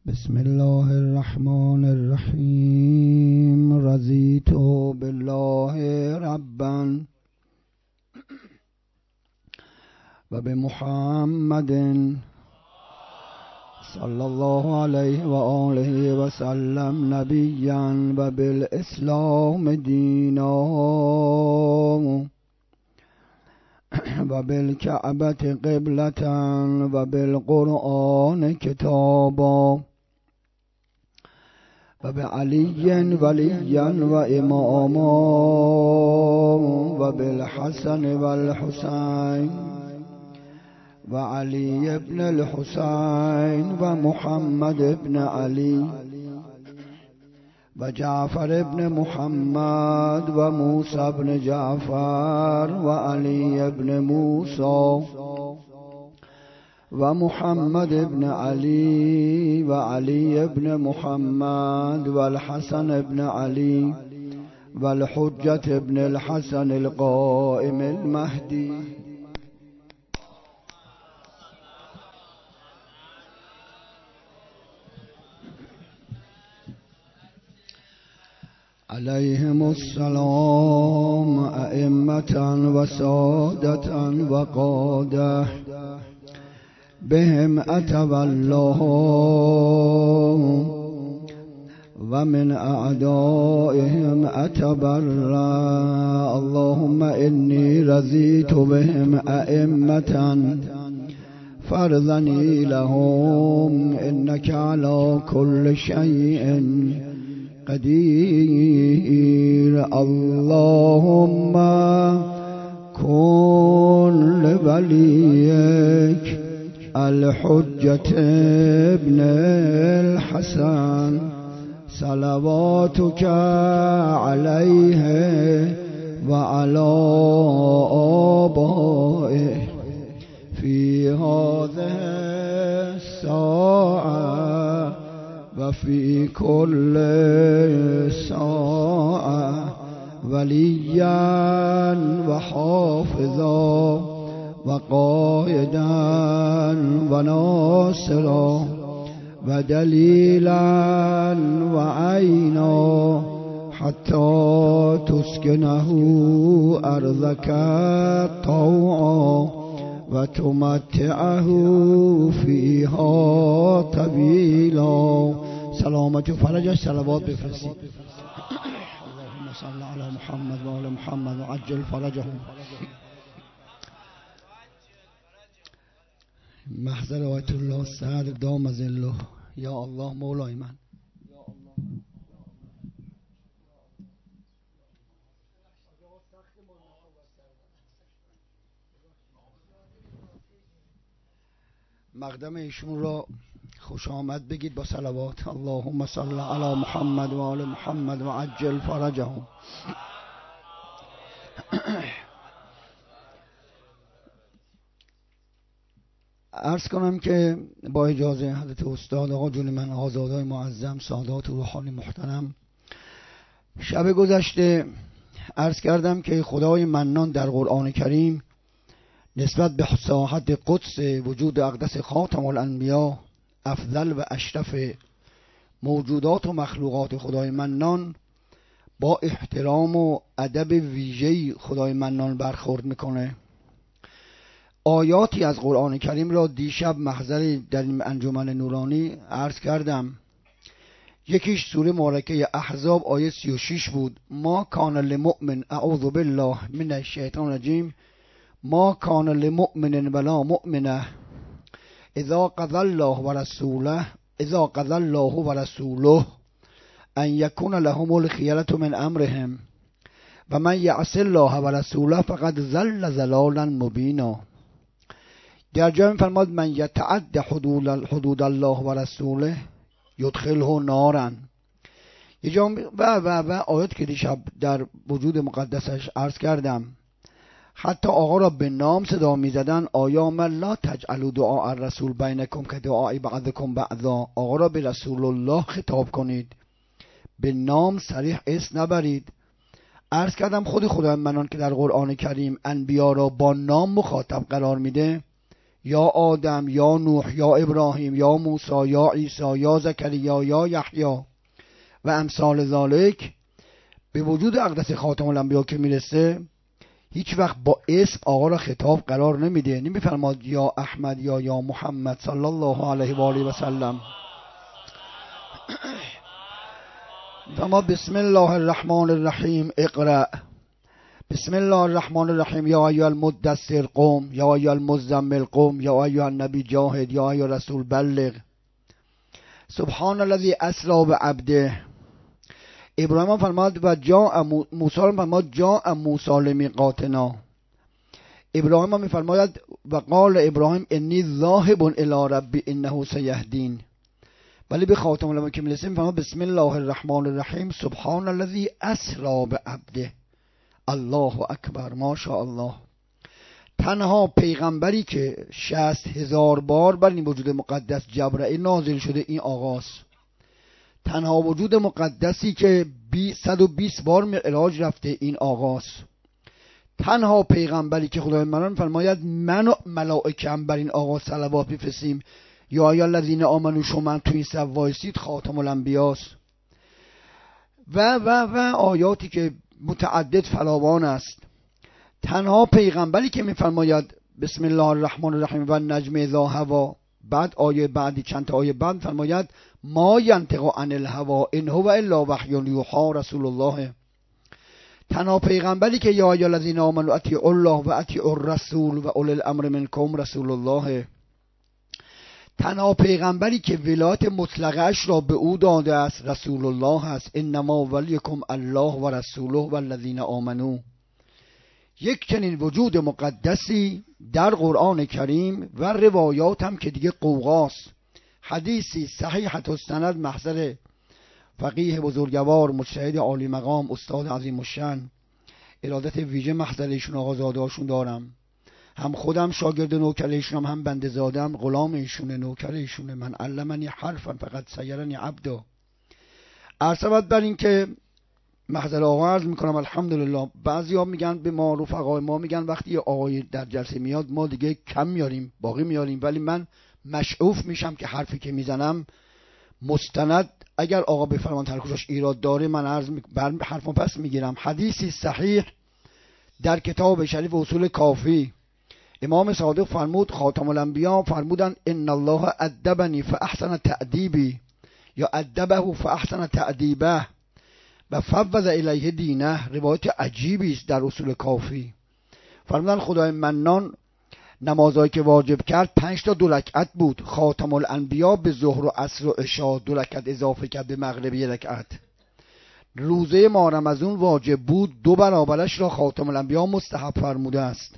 بسم الله الرحمن الرحیم. رضیت بالله ربا و بمحمد صلی الله علیه و آله و سلم نبیا و بالاسلام دینا و بالکعبة قبلة و بالقرآن کتابا و بعلی ولیا و اماما و بالحسن و الحسین و علی ابن الحسین و محمد ابن علی و جعفر ابن محمد و موسی ابن جعفر و علی ابن موسی و محمد ابن علی و علی ابن محمد و الحسن ابن علی و الحجة ابن الحسن القائم المهدی. علیهم السلام ائمة و سادة و قادة بهم اتولاه و من اعدائهم اتبرأ. اللهم انی رضیت بهم ائمة فارضنی لهم انك على كل شيء قدیر. اللهم کن لولیک الحجة ابن الحسن صلواتك عليه وعلى آبائه في هذه الساعة وفي كل ساعة وليا وحافظا وقائدا وناصرا ودليلا وعينا حتى تسكنه أرضك طوعا وتمتعه فيها طويلا. سلامت و فرجش صلوات بفرستید. اللهم صل على محمد و آل محمد و عجل فرجهم. محضر آیت الله صدر دام ظله. یا الله مولای من. مقدم ایشون را خوش آمد بگید با صلوات. اللهم صل علی محمد و آل محمد و عجل فرجهم. عرض کنم که با اجازه حضرت استاد آقا جون من آزادای معظم، سادات و روحانی محترم، شب گذشته عرض کردم که خدای منان در قرآن کریم نسبت به ساحت قدس وجود اقدس خاتم الانبیا، افضل و اشرف موجودات و مخلوقات خدای منان، با احترام و ادب ویژه‌ای خدای منان برخورد میکنه. آیاتی از قرآن کریم را دیشب محضر در این انجمن نورانی عرض کردم. یکیش سوره مبارکه احزاب آیه 36 بود. ما کان لمؤمن، اعوذ بالله من الشیطان الرجیم، ما کان لمؤمن ولا مؤمنه اذا قضى الله و رسوله ان یکون لهم الخیرة من امرهم و من یعص الله و رسوله فقد ضل ضلالا مبینا. در جای فرماد من یتعد حدود الله و رسوله یدخله نارا. یه جا و آیات که دیشب در وجود مقدسش عرض کردم، حتی آقا را به نام صدا می زدن. آیا من لا تجعلوا دعاء الرسول بینکم که دعاء بعضکم بعضا. آقا را به رسول الله خطاب کنید، به نام صریح اسم نبرید. عرض کردم خود خدای منان که در قرآن کریم انبیا را با نام مخاطب قرار میده، یا آدم یا نوح یا ابراهیم یا موسی یا عیسی یا زکریا یا یحیی و امثال ذالک به وجود اقدس خاتم الانبیا که میرسه هیچ وقت با اسم آقا را خطاب قرار نمیده، نمیفرماد یا احمد یا محمد صلی الله علیه و آله و سلم. فما بسم الله الرحمن الرحیم اقرأ، بسم الله الرحمن الرحیم یا ایها المدثر قم، یا ایها المزمل قم، یا ایها النبی جاهد، یا ایها رسول بلغ. سبحان الذی اسری بعبده. ابراهیم فرماد و جاء موسی فرماد جاء موسی لمیقاتنا. ابراهیم میفرماید و قال ابراهیم انی ذاهب الی ربی انه سیهدین. ولی به خاتم الانبیا که میرسیم فرماد بسم الله الرحمن الرحیم سبحان الذی اسری بعبده. الله اکبر، ماشاءالله. تنها پیغمبری که 60,000 بار بر این وجود مقدس جبرئیل نازل شده این آقاست. تنها وجود مقدسی که 120 بار معراج رفته این آقاست. تنها پیغمبری که خدای منان فرماید من و ملائکه‌ام بر این آقا صلوات می‌فرستیم یا یا الذین آمنو شما تو این صف وایسید خاتم الانبیاست. و آیاتی که متعدد فراوان است. تنها پیغمبری که می‌فرماید بسم الله الرحمن الرحیم و النجم اذا هوا، بعد آیه بعدی چند تا آیه بعد فرماید ما ینطق عن الهوا ان هو الا وحی یوحی رسول الله. تنها پیغمبری که یا ایها الذین آمنوا اطیعوا الله و اطیعوا الرسول و اولی الامر منکم رسول الله. تنها پیغمبری که ولایت مطلقش را به او داده است رسول الله است. انما ولیکم الله و رسوله و الذین آمنوا. یک چنین وجود مقدسی در قرآن کریم و روایات هم که دیگه قوقاست. حدیثی صحیحة السند محضر فقیه بزرگوار مجتهد عالی مقام استاد عظیم الشأن، ارادت ویژه محضر ایشون آقازاده هاشون دارم. هم خودم شاگرد نوکر ایشونم، هم بنده زادم غلام ایشونه، نوکر ایشونه. من علمنی حرفا فقط سیرنی عبدا. عرض بر این که محضر آقا عرض میکنم الحمدلله. بعضی ها میگن به ما رفقای ما میگن وقتی آقای در جلسه میاد ما دیگه کم میاریم باقی میاریم، ولی من مشعوف میشم که حرفی که میزنم مستند اگر آقا بفرمان ترکوشش ایراد داره من عرض حرفم پس میگیرم. حدیثی صحیح در کتاب شریف اصول کافی امام صادق فرمود خاتم الانبیا فرمودن ان الله ادبنی فاحسن تأدیبی یا ادبه فاحسن تأدیبه و فوض الیه دینه. روایت عجیبی است در اصول کافی. فرمودن خدای منان نمازهایی که واجب کرد 5 تا 2 رکعت بود. خاتم الانبیا به ظهر و عصر و عشاء 2 رکعت اضافه کرد، به مغرب 1 رکعت. روزه ماه رمضان واجب بود، 2 برابرش را خاتم الانبیا مستحب فرموده است.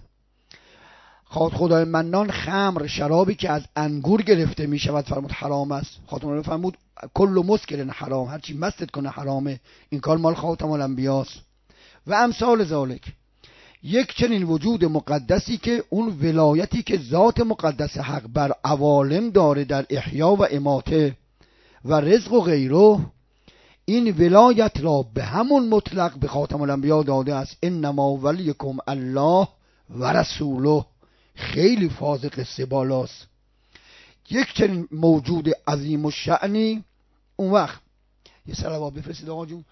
خدای منان خمر شرابی که از انگور گرفته می شود فرمود حرام است. خاتم الانبیا فرمود کل مسکر حرام، هرچی مستت کنه حرامه. این کار مال خاتم الانبیاست. و امثال ذالک. یک چنین وجود مقدسی که اون ولایتی که ذات مقدس حق بر عوالم داره در احیا و اماته و رزق و غیره، این ولایت را به همون مطلق به خاتم الانبیا داده است. انما ولیکم الله و رسوله. خیلی فاز قصه بالاست. یک چنین موجود عظیم و شأنی. اون وقت یه صلوات بفرستید آقا جون.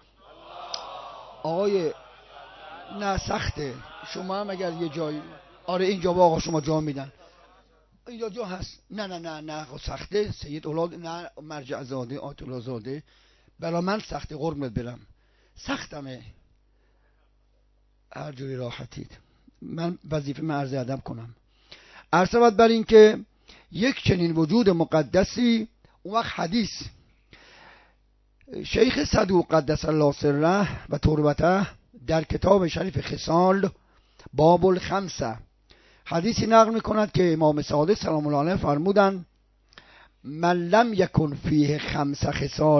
آقای نه سخته، شما هم اگر یه جایی آره اینجا با آقا شما جا میدن اینجا جا هست. نه سخته سید اولاد، نه مرجع زاده آیت الله زاده برا من سخته، قربونت برم سختمه. هر جوری راحتید. من وظیفه من عرض ادب کنم. عرض بر این که یک چنین وجود مقدسی. اون وقت حدیث شیخ صدوق قدس الله سره و تربته در کتاب شریف خصال باب الخمسه حدیثی نقل میکند که امام صادق سلام الله علیه فرمودند من لم یکن فیه خمسه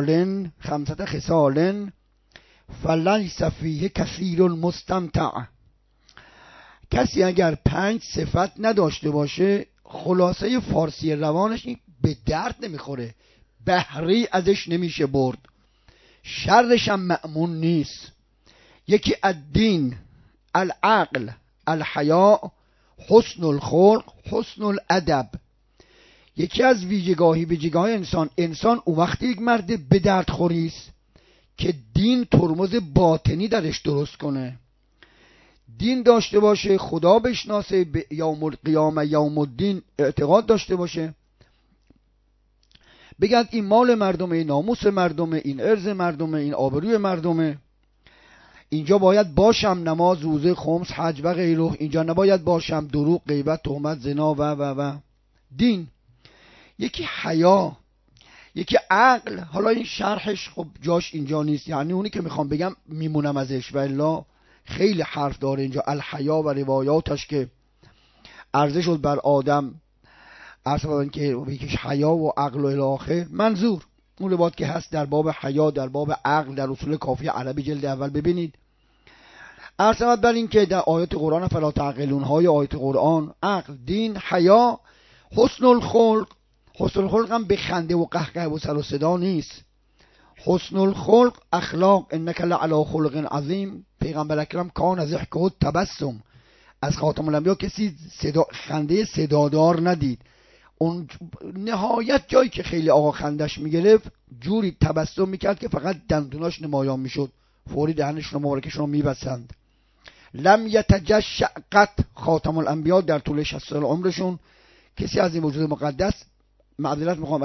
خصال فلیس فیه کثیر مستمتع. کسی اگر 5 صفت نداشته باشه خلاصه فارسی روانش به درد نمیخوره، بهری ازش نمیشه برد، شرش هم مأمون نیست. یکی الدین، العقل، الحیاء، حسن الخلق، حسن الادب. یکی از ویژگی‌های انسان اون وقتی یک مرد به درد خوریست که دین ترمز باطنی درش درست کنه، دین داشته باشه، خدا بشناسه، به یوم القیامه یوم الدین اعتقاد داشته باشه، بگن این مال مردمه، این ناموس مردمه، این ارز مردمه، این آبروی مردمه، اینجا باید باشم نماز، روزه، خمس، حج و غیره، اینجا نباید باشم دروغ، غیبت، تهمت، زنا و دین. یکی حیا، یکی عقل. حالا این شرحش خب جاش اینجا نیست، یعنی اونی که میخوام بگم میمونم ازش، والا خیلی حرف داره اینجا. الحیا و روایاتش که عرضه شد بر آدم، اصلا که یکیش حیا و عقل و الاخر. منظور اون روایات که هست در باب حیا، در باب عقل، در اصول کافی عربی جلد اول ببینید. اصلا بر این که در آیات قرآن فلا تعقلون های آیات قرآن، عقل، دین، حیا، حسن الخلق. حسن الخلق هم به خنده و قهقه و سر و صدا نیست. حسن الخلق اخلاق، انک لعلی خلق عظیم. پیغمبر اکرم کان از ضحکه تبسم. از خاتم الانبیا کسی خنده صدادار ندید. اون نهایت جایی که خیلی آقا خندش میگرفت جوری تبسم میکرد که فقط دندوناش نمایان میشد، فوری دهنشون مبارکشون رو میبسند. لم یتجشع قط. خاتم الانبیا در طول 60 سال عمرشون کسی از این وجود مقدس، معذرت میخوام،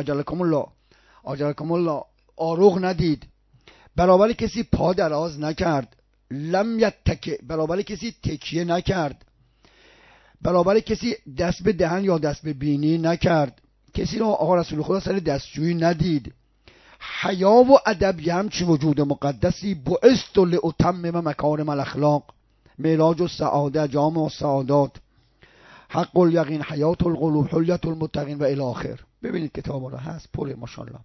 اجلکم الله، آروغ ندید. برابری کسی پا دراز نکرد. لم یتکه، برابری کسی تکیه نکرد. برابری کسی دست به دهن یا دست به بینی نکرد. کسی رو آقا رسول خدا سر دستجویی ندید. حیا و ادب همچی وجود مقدسی. بعثت لاتمم مکارم الاخلاق. معراج السعاده، جامع السعادات، حق الیقین، حیات القلوب، حلیت المتقین و الی آخر. ببینید کتاب را هست پر ماشاءالله.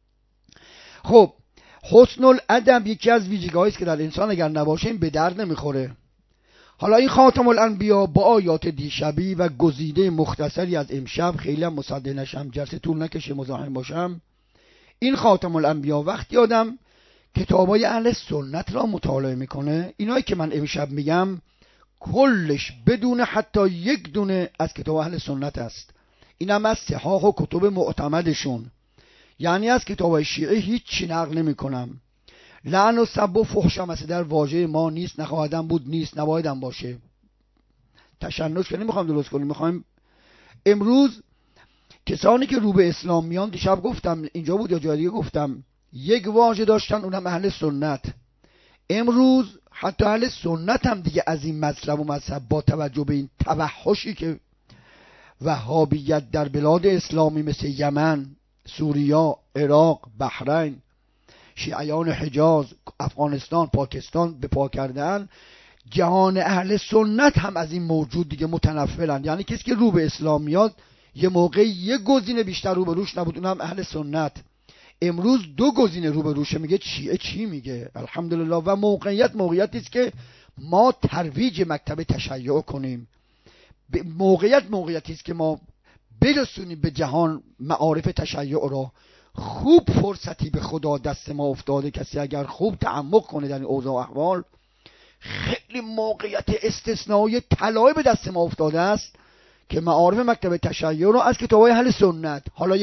خب حسن الادب یکی از ویژگی‌هایی است که در انسان اگر نباشه این به درد نمیخوره. حالا این خاتم الانبیا با آیات دیشبی و گزیده مختصری از امشب، خیلی هم مصدق نشم، جلسه طول نکشه، مزاحم باشم. این خاتم الانبیا وقتی آدم کتابای اهل سنت را مطالعه میکنه، اینایی که من امشب میگم کلش بدون حتی یک دونه از کتاب اهل سنت است. اینم از صحاح و کتب معتمدشون، یعنی از کتابای شیعه هیچی نقل نمی کنم. لعن و سب و فحش هم در واژه ما نیست، نخواهدم بود، نیست، نبایدم باشه. تشنج که نمیخوام درست کنیم، میخوایم امروز کسانی که رو به اسلام میان، دیشب گفتم اینجا بود یا جای دیگه گفتم، یک واژه داشتن، اونم اهل سنت. امروز حتی اهل سنت هم دیگه از این مطلب و مذهب با توجه به این توحشی که وهابیت در بلاد اسلامی مثل یمن، سوریا، عراق، بحرین، شیعیان حجاز، افغانستان، پاکستان به پا کردن، جهان اهل سنت هم از این موجود دیگه متنفرن. یعنی کسی که رو به اسلام میاد یه موقع یه گزینه بیشتر رو به روش نبود، اونم اهل سنت. امروز دو گزینه رو به روشه، میگه شیعه چی میگه، الحمدلله. و موقعیتی است که ما ترویج مکتب تشیع کنیم. موقعیتی است که ما برسونیم به جهان معارف تشیع را. خوب فرصتی به خدا دست ما افتاده. کسی اگر خوب تعمق کنه در این اوضاع و احوال، خیلی موقعیت استثنایی طلایی به دست ما افتاده است که معارف مکتب تشیع را از کتاب‌های اهل سنت، حالا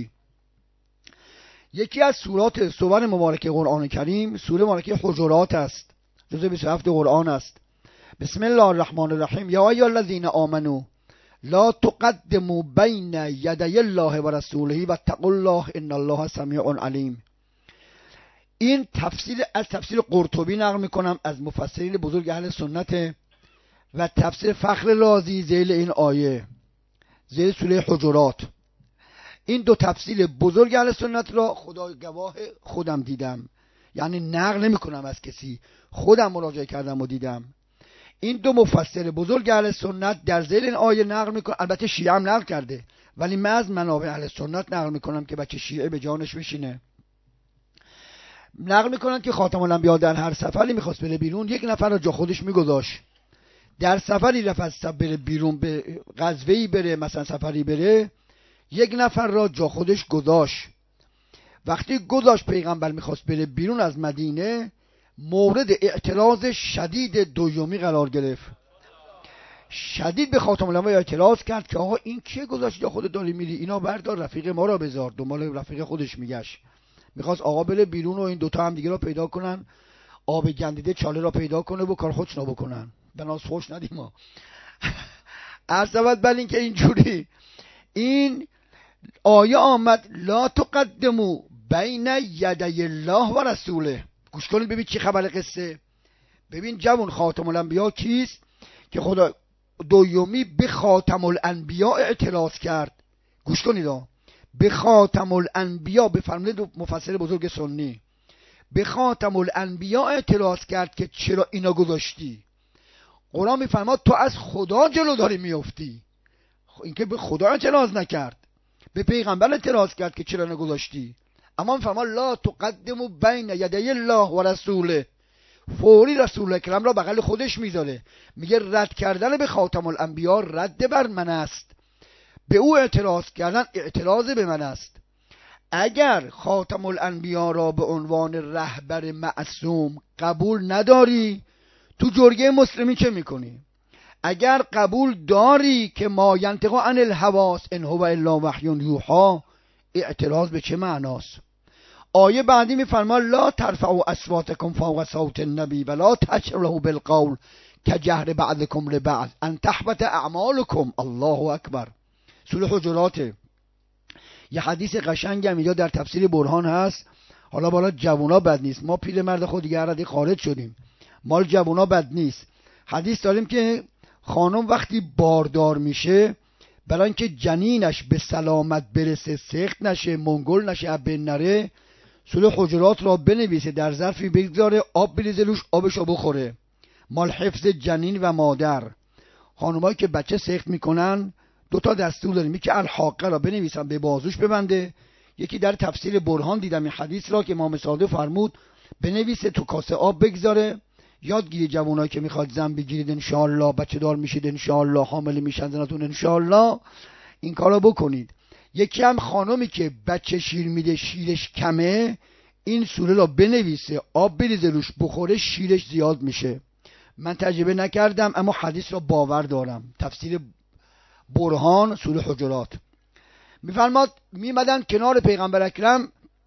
یکی از سور مبارکه قرآن کریم سوره مبارکه حجرات است، جزء 27 قرآن است. بسم الله الرحمن الرحیم. یا ایها الذین آمنوا لا تقدموا بین یدی الله و رسوله واتقوا الله ان الله سمیع علیم. این از تفسیر قرطبی نقل میکنم از مفسرین بزرگ اهل سنت و تفسیر فخر رازی ذیل این آیه، ذیل سوره حجرات. این دو تفسیر بزرگ اهل سنت را خدای گواه خودم دیدم، یعنی نقل نمی کنم از کسی، خودم مراجعه کردم و دیدم. این دو مفسر بزرگ اهل سنت در ذیل این آیه نقل میکنن. البته شیعه هم نقل کرده، ولی من از منابع اهل سنت نقل میکنم که بچه شیعه به جانش بشینه. نقل میکنن که خاتم الانبیا در هر سفری میخواست بره بیرون، یک نفر را جا خودش میگذاشت. در سفری رفت بره بیرون، به غزوه‌ای بره، مثلا سفری بره، یک نفر را جا خودش گذاشت. وقتی گذاشت پیغمبر میخواست بره بیرون از مدینه، مورد اعتراض شدید دومی قرار گرفت. شدید به خاتم الانبیا اعتراض کرد که آقا این که گذاشت یا خودت داری میری؟ اینا بردار رفیق ما را بذار. دنبال رفیق خودش میگشت، میخواست آقا بره بیرون و این دوتا هم دیگه را پیدا کنن، آب گندیده چاله را پیدا کنه و کار خودشون بکنن. به ناز خوش ندیم ما. عرض بل این که اینجوری این آیه آمد لا تقدمو بین یدی الله و رسوله. گوش کنید ببین چی خبر قصه. ببین جوان خاتم الانبیا کیست که خدا دومی به خاتم الانبیا اعتراض کرد. گوش کنید به خاتم الانبیا، به فرموده مفسر بزرگ سنی، به خاتم الانبیا اعتراض کرد که چرا اینا گذاشتی. قرآن میفرماد تو از خدا جلو داری میفتی. این که به خدا اعتراض نکرد، به پیغمبر اعتراض کرد که چرا نگذاشتی. اما میفرماد لا تقدمو بین یدی الله و رسوله. فوری رسول اکرم را بغل خودش میذاره، میگه رد کردن به خاتم الانبیا رد بر من است، به او اعتراض کردن اعتراض به من است. اگر خاتم الانبیا را به عنوان رهبر معصوم قبول نداری، تو جرگه مسلمین چه میکنی؟ اگر قبول داری که ما ینطق عن الهواس ان هو الا وحی یوحی، اعتراض به چه معناست؟ آیه بعدی میفرماد لا ترفعوا اصواتکم فوق صوت النبی ولا تجهروا بالقول کجهر بعضکم لبعض ان تحبط اعمالکم. الله اکبر. سوره حجرات. یه حدیث قشنگ هم اینجا در تفسیر برهان هست. حالا بالا جوونا بد نیست، ما پیرمرد خود دیگه ردی خارج شدیم، مال جوونا بد نیست. حدیث داریم که خانم وقتی باردار میشه، برای اینکه جنینش به سلامت برسه، سخت نشه، منگل نشه، بین نره، سوره حجرات را بنویسه، در ظرفی بگذاره، آب بریزه روش، آبشو بخوره، مال حفظ جنین و مادر. خانمایی که بچه سخت میکنن دوتا دستور داریم، یکی الحاقه را بنویسن به بازوش ببنده، یکی در تفسیر برهان دیدم این حدیث را که امام صادق فرمود بنویسه تو کاسه آب بگذاره. یادگیری جوانایی که میخواد زن بگیرید انشاءالله، بچه دار میشید انشاءالله، حامل میشن زنتون انشاءالله، این کارا بکنید. یکی هم خانمی که بچه شیر میده، شیرش کمه، این سوره را بنویسه، آب بریزه روش، بخوره، شیرش زیاد میشه. من تجربه نکردم اما حدیث را باور دارم. تفسیر برهان سوره حجرات. میفرماد میمدن کنار پیغمبر اکرم،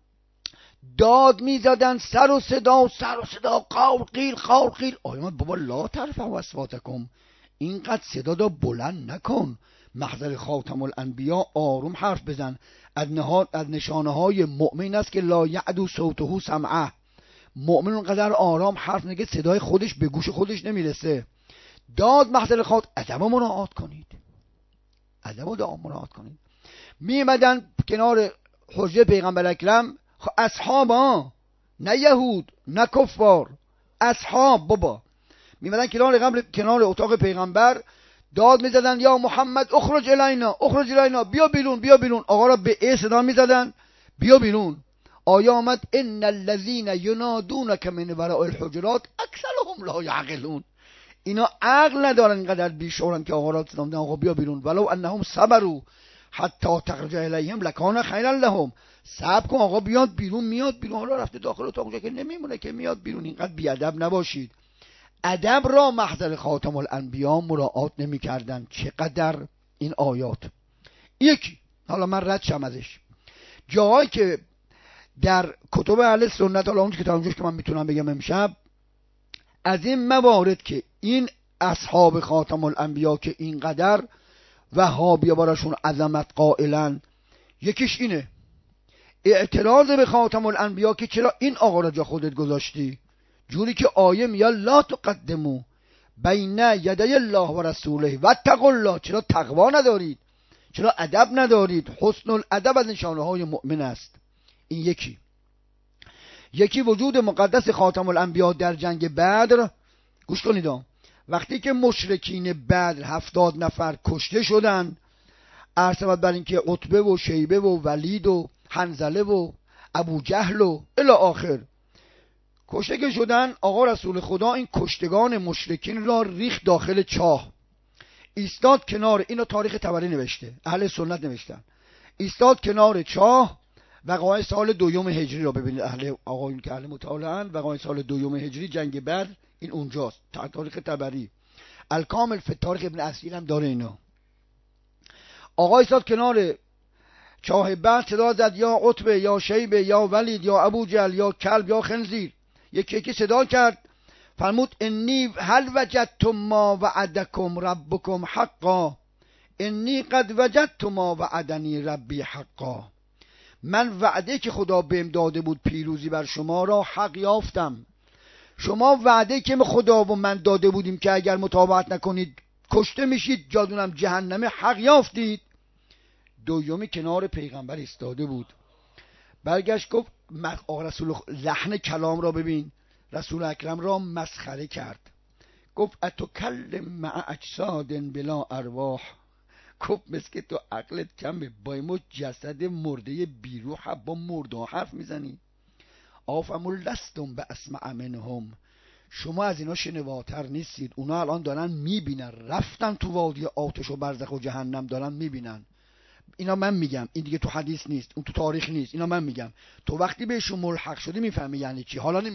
داد میزدن، سر و صدا قول قیل قول قیل. آیمان بابا لا ترفعوا اصواتکم، اینقدر صدا دا بلند نکن، محضر خاتم الانبیا آروم حرف بزن. از نشانه های مؤمن است که لا یعدو صوته سمعه. مؤمن اونقدر آرام حرف نگه صدای خودش به گوش خودش نمیرسه. داد محضر خاتم، ادب مراعات کنید، ادب مراعات کنید. میمدن کنار حجره پیغمبر اکرم، اصحاب نه یهود نه کفار، اصحاب بابا میمدن کنار اتاق پیغمبر، داد میزدن یا محمد اخرج الینا اخرج الینا، بیا بیرون بیا بیرون. آقا را به ای صدا میزدن بیا بیرون. آیه آمد ان الذین ینادونک من وراء الحجرات اکثرهم لا یعقلون. اینا عقل ندارن، اینقدر بیشورن که آقا را صدا میزدن آقا بیا بیرون. ولو انهم صبروا حتی تخرج الیهم لکان خیرا لهم. صبر کن آقا بیاد بیرون. میاد بیرون، حالا رفته داخل اتاق که نمیمونه که میاد بیرون. اینقدر بیادب نباشید. ادب را محضر خاتم الانبیا مراعات نمی‌کردن. چقدر این آیات. یکی حالا من رد شم ازش، جایی که در کتب اهل سنت، حالا اون کتابش که من میتونم بگم امشب، از این موارد که این اصحاب خاتم الانبیا که اینقدر وهابیا براشون عظمت قائلن، یکیش اینه اعتراض به خاتم الانبیا که چرا این آقا را جا خودت گذاشتی، جوری که آیه میاد لا تقدمو بین یدی الله و رسوله واتقوا الله. چرا تقوا ندارید؟ چرا ادب ندارید؟ حسن الادب از نشانه های مؤمن است. این یکی وجود مقدس خاتم الانبیا در جنگ بدر. گوش کنید، وقتی که مشرکین بدر 70 نفر کشته شدن، عرض بر این که عتبه و شیبه و ولید و حنظله و ابو جهل و الی آخر کشته که شدن، آقا رسول خدا این کشتگان مشرکین را ریخت داخل چاه، ایستاد کنار. اینو تاریخ طبری نوشته، اهل سنت نوشتن. ایستاد کنار چاه. وقایع سال 2 هجری را ببینید، آقایون که اهل مطالعه‌اند، وقایع سال 2 هجری جنگ بدر این اونجاست، تاریخ طبری. الکامل فی تاریخ ابن اسیر هم داره اینو. آقا ایستاد کنار چاه بعد، صدا زد یا عتبه یا شیبه یا ولید یا ابوجهل یا کلب یا خنزیر. یکی صدا کرد فرمود انی هل وجدتم ما وعدکم ربکم حقا، انی قد وجدت ما وعدنی ربی حقا. من وعده که خدا بهم داده بود پیروزی بر شما را حق یافتم. شما وعده که خدا و من داده بودیم که اگر مطابقت نکنید کشته میشید، جادونم جهنمه، حق یافتید. دومی کنار پیغمبر ایستاده بود، برگشت گفت آقا رسول، لحن کلام را ببین، رسول اکرم را مسخره کرد. گفت اتکلم مع اجساد بلا ارواح. گفت مثل که تو عقلت کمه، با ما جسد مرده بیروح با مرده حرف میزنی. آفمون لستم به اسمع منهم، شما از اینا شنواتر نیستید. اونا الان دارن میبینن، رفتن تو وادی آتش و برزخ و جهنم دارن میبینن. اینا من میگم، این دیگه تو حدیث نیست، اون تو تاریخ نیست، اینا من میگم. تو وقتی بهشون ملحق شدی میفهمی یعنی چی. حالا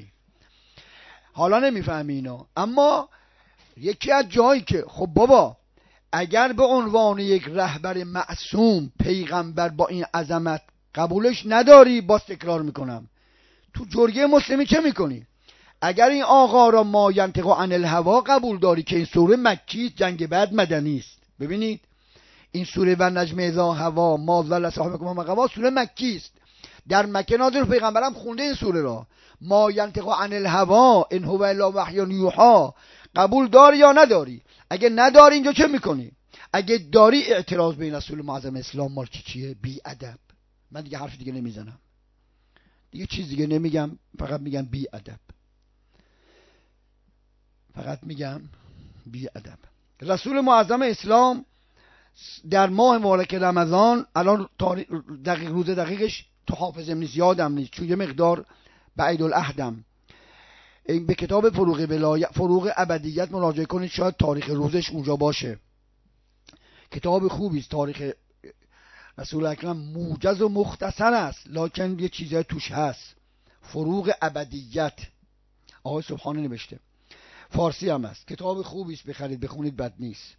نمیفهمی اینا. اما یکی از جایی که خب بابا اگر به عنوان یک رهبر معصوم پیغمبر با این عظمت قبولش نداری، باز تکرار میکنم، تو جرگه مسلمی چه میکنی؟ اگر این آقا را ما ینطق عن الهوا قبول داری که این سوره مکی، جنگ بعد مدنی است. ببینید این سوره و نجم اذا هوا ما ضل صاحبکم وما غوا سوره مکی است، در مکه نازل. پیغمبرم خونده این سوره را. ما ینطق عن الهوا ان هو الا وحی یوحی. قبول داری یا نداری؟ اگه نداری اینجا چه میکنی؟ اگه داری اعتراض بین رسول معظم اسلام مال چیه؟ بی ادب. من دیگه حرف دیگه نمیزنم، دیگه چیز دیگه نمیگم، فقط میگم بی ادب، فقط میگم بی ادب. رسول معظم اسلام در ماه مبارک رمضان، الان دقیق روز دقیقش تو حافظم نیست، یادم نیست، چون یه مقدار بعید العهدم، به کتاب فروغ ابدیت مراجعه کنید، شاید تاریخ روزش اونجا باشه. کتاب خوبی است. تاریخ رسول اکرم موجز و مختصر است، لکن یه چیزای توش هست. فروغ ابدیت آقای سبحانی نوشته، فارسی هم هست. کتاب خوبی است، بخرید بخونید، بد نیست.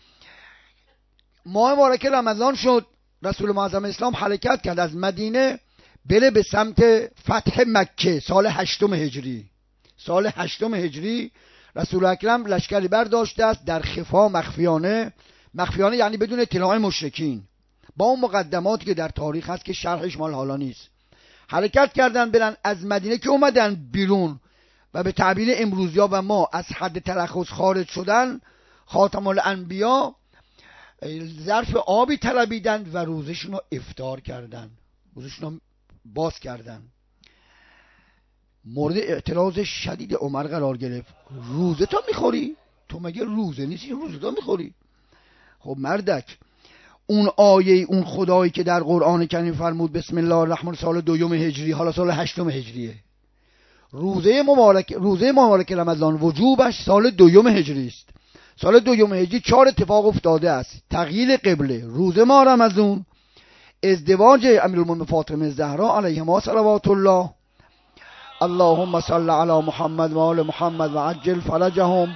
ماه مبارک رمضان شد، رسول معظم اسلام حرکت کرد از مدینه بره به سمت فتح مکه. سال 8 هجری، سال 8 هجری رسول اکرم لشکری برداشته است در خفا، مخفیانه یعنی بدون اطلاع مشرکین، با اون مقدماتی که در تاریخ هست که شرحش مال حالا نیست. حرکت کردن برن از مدینه، که اومدن بیرون و به تعبیر امروزیا و ما از حد ترخص خارج شدن، خاتم الانبیا ظرف آبی طلبیدن و روزشون رو افطار کردن، روزشون رو باز کردن. مورد اعتراض شدید عمر قرار گرفت. روزه تا میخوری؟ تو مگه روزه نیستی؟ روزه تا میخوری؟ خب مردک، اون آیه، اون خدایی که در قرآن کریم فرمود بسم الله الرحمن، سال 2 هجری، حالا سال 8 هجریه. روزه مبارک رمضان وجوبش سال 2 هجری است. سال 2 هجری 4 اتفاق افتاده است: تغییر قبله، روزه ماه رمضان، ازدواج امیرالمومنین فاطمه الزهرا علیهما صلوات الله، اللهم صل علی محمد و آل محمد و عجل فرجهم،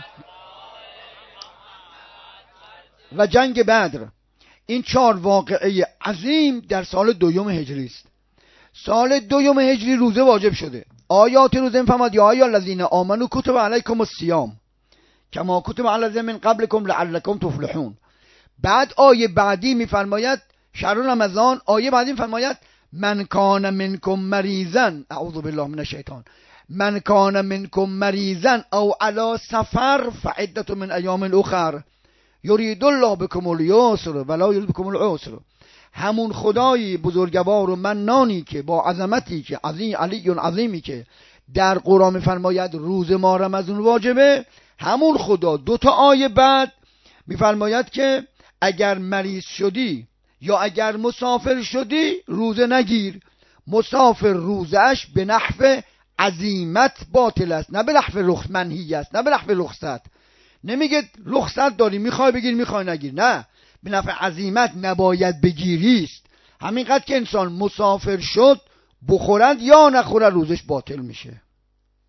و جنگ بدر. این 4 واقعه عظیم در سال 2 هجری است. سال 2 هجری روزه واجب شده. آیات روزه میفرماد یا ایها الذین آمنوا کتب علیکم الصیام کما کتب علی الذین من قبلکم لعلکم تفلحون. بعد آیه بعدی میفرماید شهر رمضان، آیه بعدی میفرماید من کان منکم مریضا، اعوذ بالله من الشیطان، من کان منکم مریضا او علی سفر فعدة من ایام اخر یرید الله بکم الیسر ولا یرید بکم العسر. همون خدای بزرگوار و منانی که با عظمتی که علی عظیمی که در قرآن میفرماید روز ماه رمضان واجبه، همون خدا 2 آیه بعد میفرماید که اگر مریض شدی یا اگر مسافر شدی روزه نگیر. مسافر روزش به نحو عزیمت باطل است، نه به نحو منهی است، نه به نحو رخصت. نمیگه رخصت داری میخوای بگیر میخوای نگیر، نه، به نفع عزیمت نباید بگیریست. همینقدر که انسان مسافر شد بخورد یا نخورد روزش باطل میشه.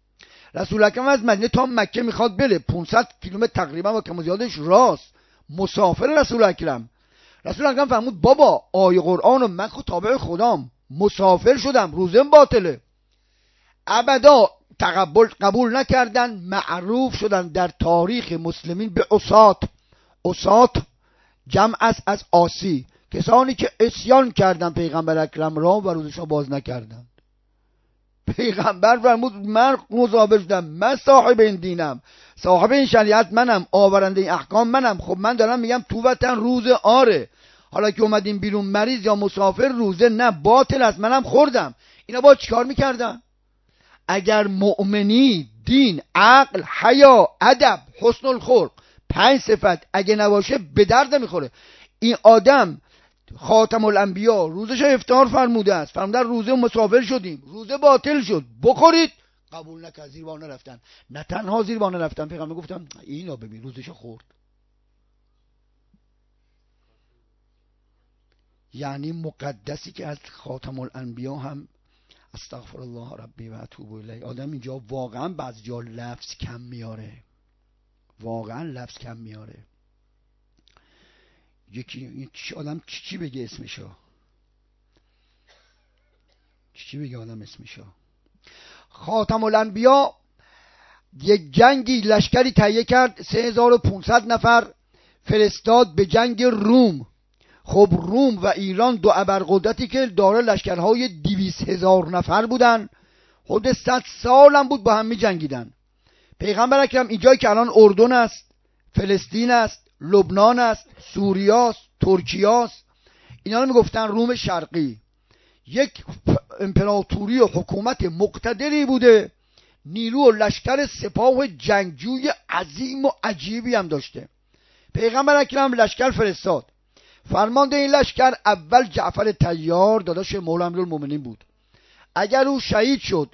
رسول اکرم از مدینه تا مکه میخواد بره، 500 کیلومتر تقریبا با کم و زیادش راست، مسافر رسول اکرم. رسول اکرم فرمود بابا آیه قرآن و من خود تابع خدام، مسافر شدم، روزم باطله. ابدا قبول نکردن، معروف شدن در تاریخ مسلمین به عصات. عصات جمع است از عاصی، کسانی که عصیان کردن پیغمبر اکرم را و روزش را باز نکردن. پیغمبر فرمود من مسافر شدم، من صاحب این دینم، صاحب این شریعت منم، آورنده این احکام منم. خب من دارم میگم تو وطن روزه آره، حالا که اومدیم بیرون مریض یا مسافر روزه نه، باطل است، منم خوردم. اینا با چیکار میکردن؟ اگر مؤمنی، دین، عقل، حیا، ادب، حسن الخلق، 5 صفت اگه نباشه به درد نمیخوره. این آدم خاتم الانبیا روزش افطار فرموده است، فرمودن روزه مسافر شدیم، روزه باطل شد، بخورید. قبول نکرد، زیر بار نرفتن. نه تنها زیر بار نرفتن، پیغمبر گفتم اینا ببین روزش خورد. یعنی مقدسی که از خاتم الانبیا هم استغفر الله ربی و اتوب الیه. آدم اینجا واقعا بعضی جا لفظ کم میاره، واقعا لفظ کم میاره. یکی آدم چی بگه اسمشو، چی بگه آدم اسمشو. خاتم الانبیا یک جنگی لشکری تهیه کرد، 3500 نفر فرستاد به جنگ روم. خب روم و ایران دو ابرقدرتی که داره لشکرهای 200,000 نفر بودن، خود 100 سال هم بود با هم می جنگیدن. پیغمبر اکرم اینجایی که الان اردن است، فلسطین است، لبنان است، سوریه است، ترکیه است، اینا رو میگفتن روم شرقی. یک امپراتوری و حکومت مقتدری بوده، نیرو و لشکر سپاه جنگجوی عظیم و عجیبی هم داشته. پیغمبر اکرم لشکر فرستاد. فرمانده این لشکر اول جعفر طیار داداش مولا امیرالمومنین بود. اگر او شهید شد،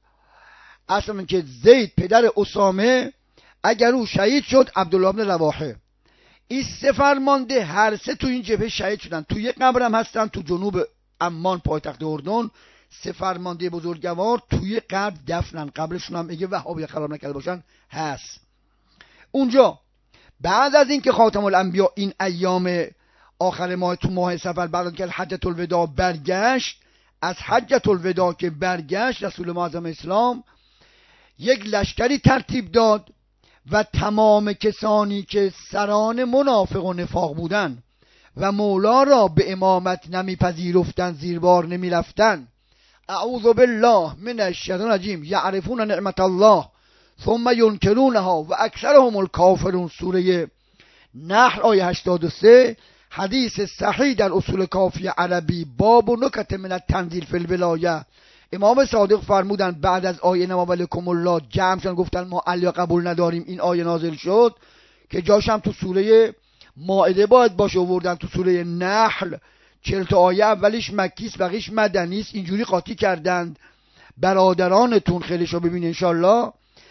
اصلا که زید پدر اسامه، اگر او شهید شد عبدالله بن رواحه. این 3 فرمانده هر 3 تو این جبهه شهید شدن. تو یک قبر هم هستن تو جنوب عمان پایتخت اردن. 3 فرمانده بزرگوار توی قبر دفنن، قبرشون هم اگه وهابی خراب نکرده باشن هست اونجا. بعد از اینکه خاتم الانبیا این ایام آخر ماه تو ماه صفر بعد که حجۃ الوداع برگشت، از حجۃ الوداع که برگشت رسول معظم اسلام یک لشکری ترتیب داد و تمام کسانی که سران منافق و نفاق بودن و مولا را به امامت نمیپذیرفتن، زیر بار نمیرفتن، اعوذ بالله من الشیطان الرجیم، یعرفون نعمت الله ثم ینکرونها و اکثرهم الکافرون. سوره نحل آیه 83. حدیث صحیح در اصول کافی عربی باب و نکت من التنزیل فی الولایه. امام صادق فرمودن بعد از آیه نما ولکم الله جمع شدن گفتن ما علی قبول نداریم، این آیه نازل شد که جاش هم تو سوره مائده باید باشه، آوردن تو سوره نحل 40 تا آیه اولیش مکی است بقیش مدنی است. اینجوری قاطی کردند. برادرانتون خیلیشو ببین انشالله.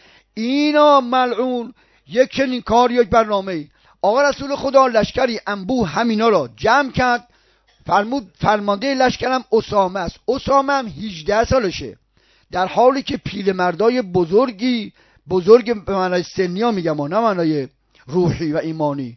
اینا ملعون یک چنین کار، یک برنامه. آقا رسول خدا لشکری انبوه همینا را جمع کرد. فرمود فرمانده لشکرم اسامه است. اسامه هم 18 سالشه، در حالی که پیل مردای بزرگی، بزرگ به معنای سنی ها میگم نه معنای روحی و ایمانی،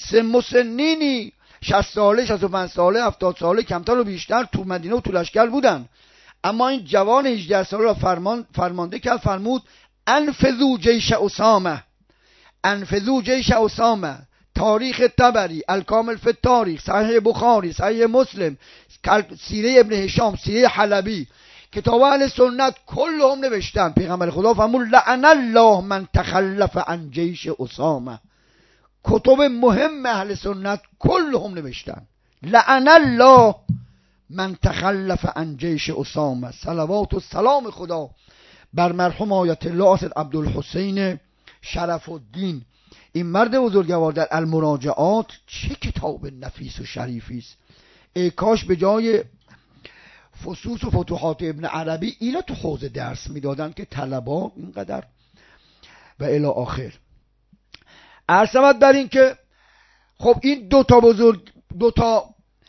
سنینی 60 ساله 65 ساله 70 ساله کمتر و بیشتر تو مدینه و تو لشکر بودن. اما این جوان 18 ساله را فرمانده کرد. فرمود انفذوا جیش اسامه، انفذوا جیش اسامه. تاریخ طبری، الکامل فی التاریخ، صحیح بخاری، صحیح مسلم، سیره ابن هشام، سیره حلبی، کتاب اهل سنت کلهم نوشتن. پیغمبر خدا فرمود لعن الله من تخلف عن جیش اسامه. کتب مهم اهل سنت کلهم نوشتن لعن الله من تخلف عن جیش اسامه. صلوات و سلام خدا بر مرحوم آیت الله اسد عبدالحسین شرف الدین. این مرد بزرگوار در المراجعات چه کتاب نفیس و شریفی است. ای کاش به جای فصوص و فتوحات ابن عربی اینا تو حوزه درس میدادن که طلبا اینقدر و الی آخر. عرض در این که خب این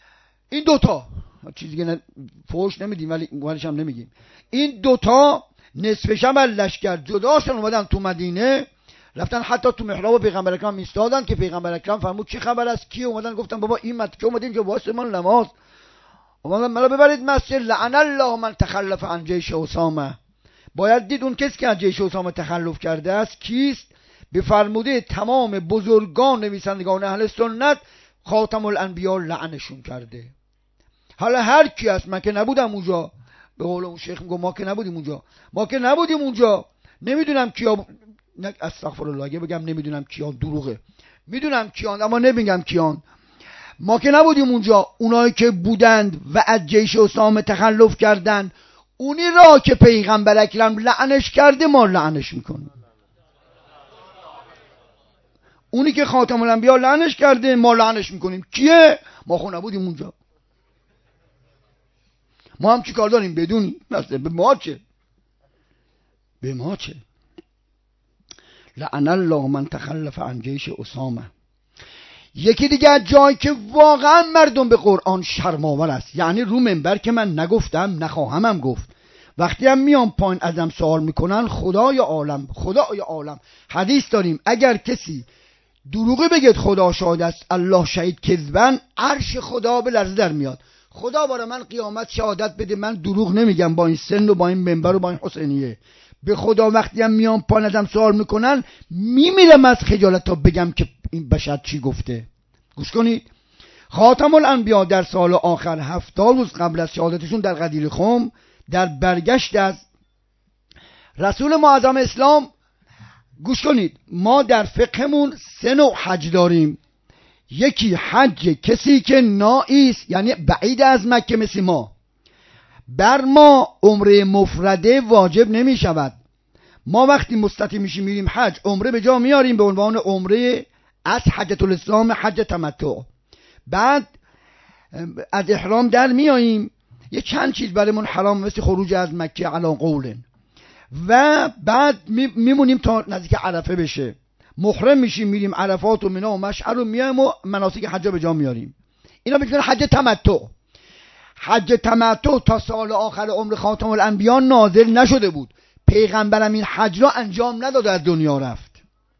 دوتا چیزی که فوش نمیدیم ولی مالش هم نمیگیم، این دوتا نصف شب لشکر جدا شدن اومدن تو مدینه، رفتن حتی تو محراب پیغمبر اکرم ایستادن که پیغمبر اکرم فرمود چه خبر است، کی اومدن؟ گفتن بابا این مکه اومدین که واسه ما نماز، اومدن منو ببرید مسجد. لعن الله من تخلف عن جیش اسامه. باید دید اون کسی که از جیش اسامه تخلف کرده است کیست؟ به فرموده تمام بزرگان نویسندگان اهل سنت خاتم الانبیا لعنشون کرده. حالا هر کی است، من که نبودم اونجا، به قول اون شیخ میگه ما که نبودیم اونجا، نمیدونم کیا، استغفرالله اگه بگم نمیدونم کیان دروغه، میدونم کیان اما نمیگم کیان. ما که نبودیم اونجا، اونایی که بودند و از جیش اسامه تخلف کردند، اونی را که پیغمبر اکرم لعنش کرده ما لعنش میکنیم. اونی که خاتم الانبیا لعنش کرده ما لعنش میکنیم. کیه؟ ما خود نبودیم اونجا. ما هم چی کار داریم بدونیم؟ به ما چه؟ لعن الله من تخلف عن جیش اسامه. یکی دیگه جایی که واقعا مردم به قرآن شرم‌آور است، یعنی رو منبر که من نگفتم نخواهمم گفت، وقتی هم میام پایین ازم سوال میکنن، خدای عالم حدیث داریم اگر کسی دروغی بگید خدا شاهد است، الله شهید کذبن، عرش خدا به لرزه در میاد. خدا برای من قیامت شهادت بده من دروغ نمیگم، با این سن و با این منبر و با این حسینیه. به خدا وقتی هم میام پایین ازم سوال میکنن میمیرم از خجالت تا بگم که این بشر چی گفته. گوش کنید، خاتم الانبیا در سال آخر 70 روز قبل از شهادتشون در غدیر خم، در برگشت از رسول معظم اسلام، گوش کنید، ما در فقهمون 3 نوع حج داریم. یکی حج کسی که نائیست، یعنی بعید از مکه مثل ما، بر ما عمره مفرده واجب نمی شود. ما وقتی مستطیع میشیم میریم حج، عمره به جا میاریم به عنوان عمره از حجة الاسلام، حج تمتع. بعد از احرام در میاییم، یه چند چیز برامون حرام مثل خروج از مکه علی قول، و بعد میمونیم تا نزدیک عرفه بشه، محرم میشیم میریم عرفات و منی و مشعر و میایم و مناسک حج به جا میاریم. اینا میگن حج تمتع. حج تمتع تا سال آخر عمر خاتم الانبیا نازل نشده بود. پیغمبرم این حج را انجام نداد، از دنیا رفت.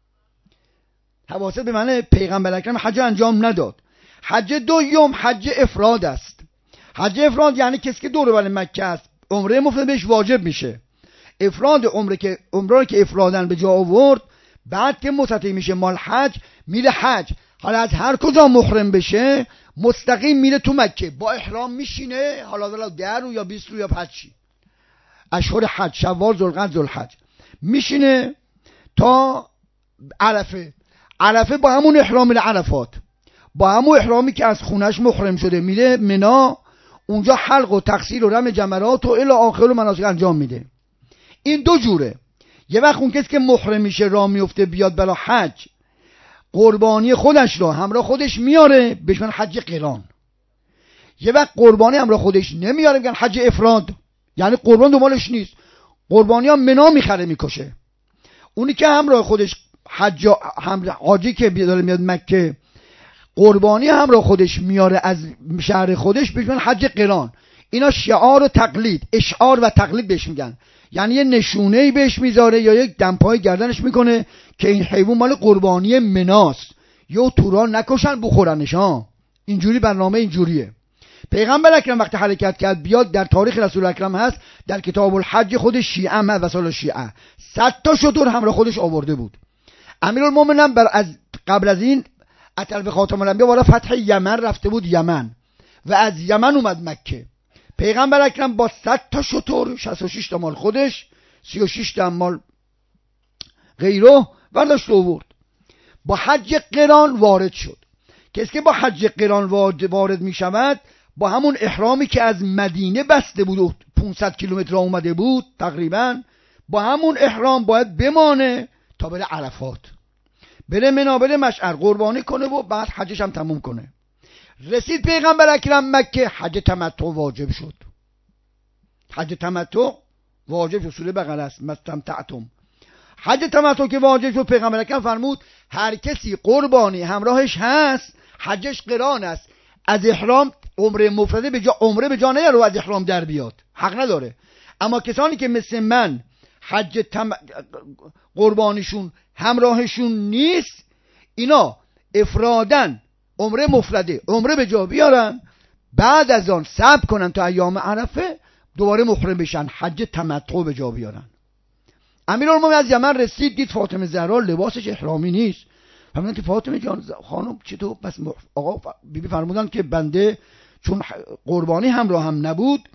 حواست به معنی پیغمبر اکرم حج انجام نداد. حج دوم حج افراد است. حج افراد یعنی کسی که دور بر مکه است، عمره مفرد بهش واجب میشه. افراد عمره که افرادن به جا آورد، بعد که مستطیع میشه مال حج، میره حج. حالا از هر کجا محرم بشه مستقیم میره تو مکه، با احرام میشینه، حالا 10 رو یا 20 رو یا 5 اشهر حج، شوال، ذوالقعده، ذوالحج، میشینه تا عرفه. عرفه با همون احرام میره عرفات، با همون احرامی که از خونش محرم شده میره منا، اونجا حلق و تقصیر و رمی جمرات و الی آخر و مناسک انجام میده. این 2 جوره. یه وقت اون کسی که محرم میشه راه میفته بیاد برای حج، قربانی خودش رو همراه خودش میاره، بهش میگن حج قران. یه وقت قربانی همراه خودش نمیاره، میگن حج افراد، یعنی قربان دنبالش نیست، قربانی ها منا میخره میکشه. اونی که همراه خودش حاجی که داره میاد مکه، قربانی همراه خودش میاره از شهر خودش، بهش میگن حج قران. اینا شعار و تقلید، اشعار و تقلید بهش میگن، یعنی یه نشونه‌ای بهش میذاره یا یک دمپای گردنش میکنه که این حیوان مال قربانی مناست، یا تورا نکشن بخورنش ها. اینجوری برنامه اینجوریه. پیغمبر اکرم وقتی حرکت کرد بیاد، در تاریخ رسول اکرم هست، در کتاب الحج خود شیعه هم و سال شیعه 100 تا شتر همراه خودش آورده بود. امیرالمومنین از قبل از این اتل خاتم الانبیا وارد فتح یمن رفته بود یمن و از یمن اومد مکه. پیغمبر اکرم با 100 تا شتر، 66 تا مال خودش، 36 تا مال غیره برداشت آورد. با حج قران وارد شد. کسی که با حج قران وارد می شود، با همون احرامی که از مدینه بسته بود و 500 کیلومتر اومده بود تقریبا، با همون احرام باید بمانه تا بره عرفات، بره منا، بره مشعر، قربانی کنه و بعد حجش هم تموم کنه. رسید پیغمبر اکرم مکه، حج تمتع واجب شد. حج تمتع واجب شد، سوره بقره است، مستمتعتم. حج تمتع که واجب شد، پیغمبر اکرم فرمود هر کسی قربانی همراهش هست، حجش قران است، از احرام عمره مفرده به جا، عمره به جا نیاره و از احرام در بیاد، حق نداره. اما کسانی که مثل من حج قربانیشون همراهشون نیست، اینا افرادن عمره مفرده عمره به جا بیارن، بعد از آن صبر کنن تا ایام عرفه دوباره محرم بشن، حج تمتع به جا بیارن. امیرالمومنین از یمن رسید، دید فاطمه زهرا لباسش احرامی نیست. فرمودن که فاطمه جان خانم چطور؟ پس آقا بیبی فرمودن که بنده چون قربانی همراه هم نبود،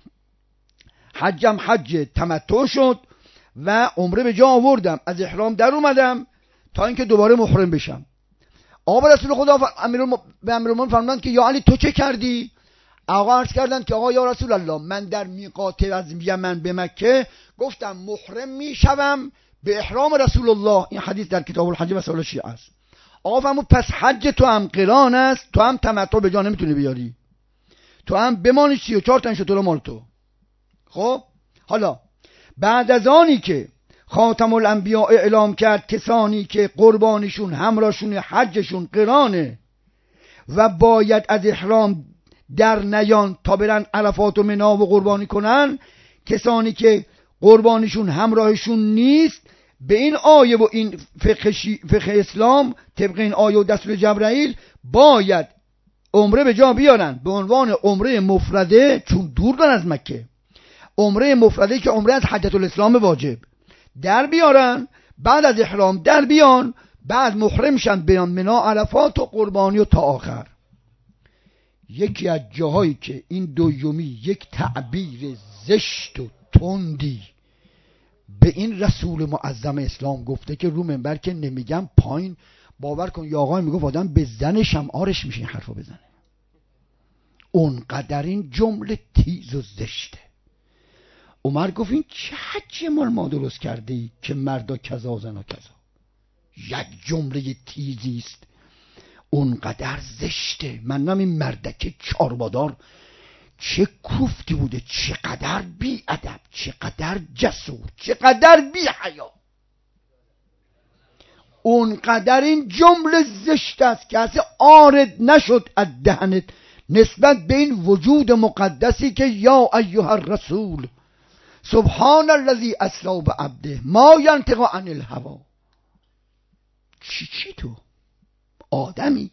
حجم حج تمتع شد و عمره به جا آوردم، از احرام در اومدم تا اینکه دوباره محرم بشم. آقا رسول خدا به امیرالمومنین فرمودن که یا علی تو چه کردی؟ آقا عرض کردن که آقا یا رسول الله من در میقات از یمن به مکه گفتم محرم میشوم به احرام رسول الله. این حدیث در کتاب الحج مسائل شیعه است. آقا فرمود پس حج تو هم قران است، تو هم تمتع به جا نمیتونی بیاری، تو هم بمانی 34 تا شتر مال تو. خب حالا بعد از آنی که خاتم الانبیاء اعلام کرد کسانی که قربانیشون همراهشون حجشون قرانه و باید از احرام در نیان تا برن عرفات و منا و قربانی کنن، کسانی که قربانیشون همراهشون نیست به این آیه و این فقه اسلام طبق این آیه و دستور جبرائیل باید عمره به جا بیارن به عنوان عمره مفرده، چون دور دارن از مکه، عمره مفرده که عمره از حجة الاسلام واجب در بیارن، بعد از احرام در بیان، بعد محرم شن بیان منا عرفات و قربانی و تا آخر. یکی از جاهایی که این دویومی یک تعبیر زشت و تندی به این رسول معظم اسلام گفته که رو منبر که نمیگم پایین، باور کن یا آقای میگفت آدم به زنش هم آرش میشه این حرفو بزنه. اونقدر این جمله تیز و زشته. عمر گفت این چه حج ما درست کرده ای که مردا کذا زنا کذا. یک جمله تیزی است، اونقدر زشته. من نم این مردک چاربادار چه کوفتی بوده، چقدر بی ادب، چقدر جسور، چقدر بی حیا. اونقدر این جمله زشت است که اصلا آرد نشد از دهنت نسبت به این وجود مقدسی که یا ایها الرسول سبحان الذی اسری بعبده ما ینطق عن الهوی. چی تو آدمی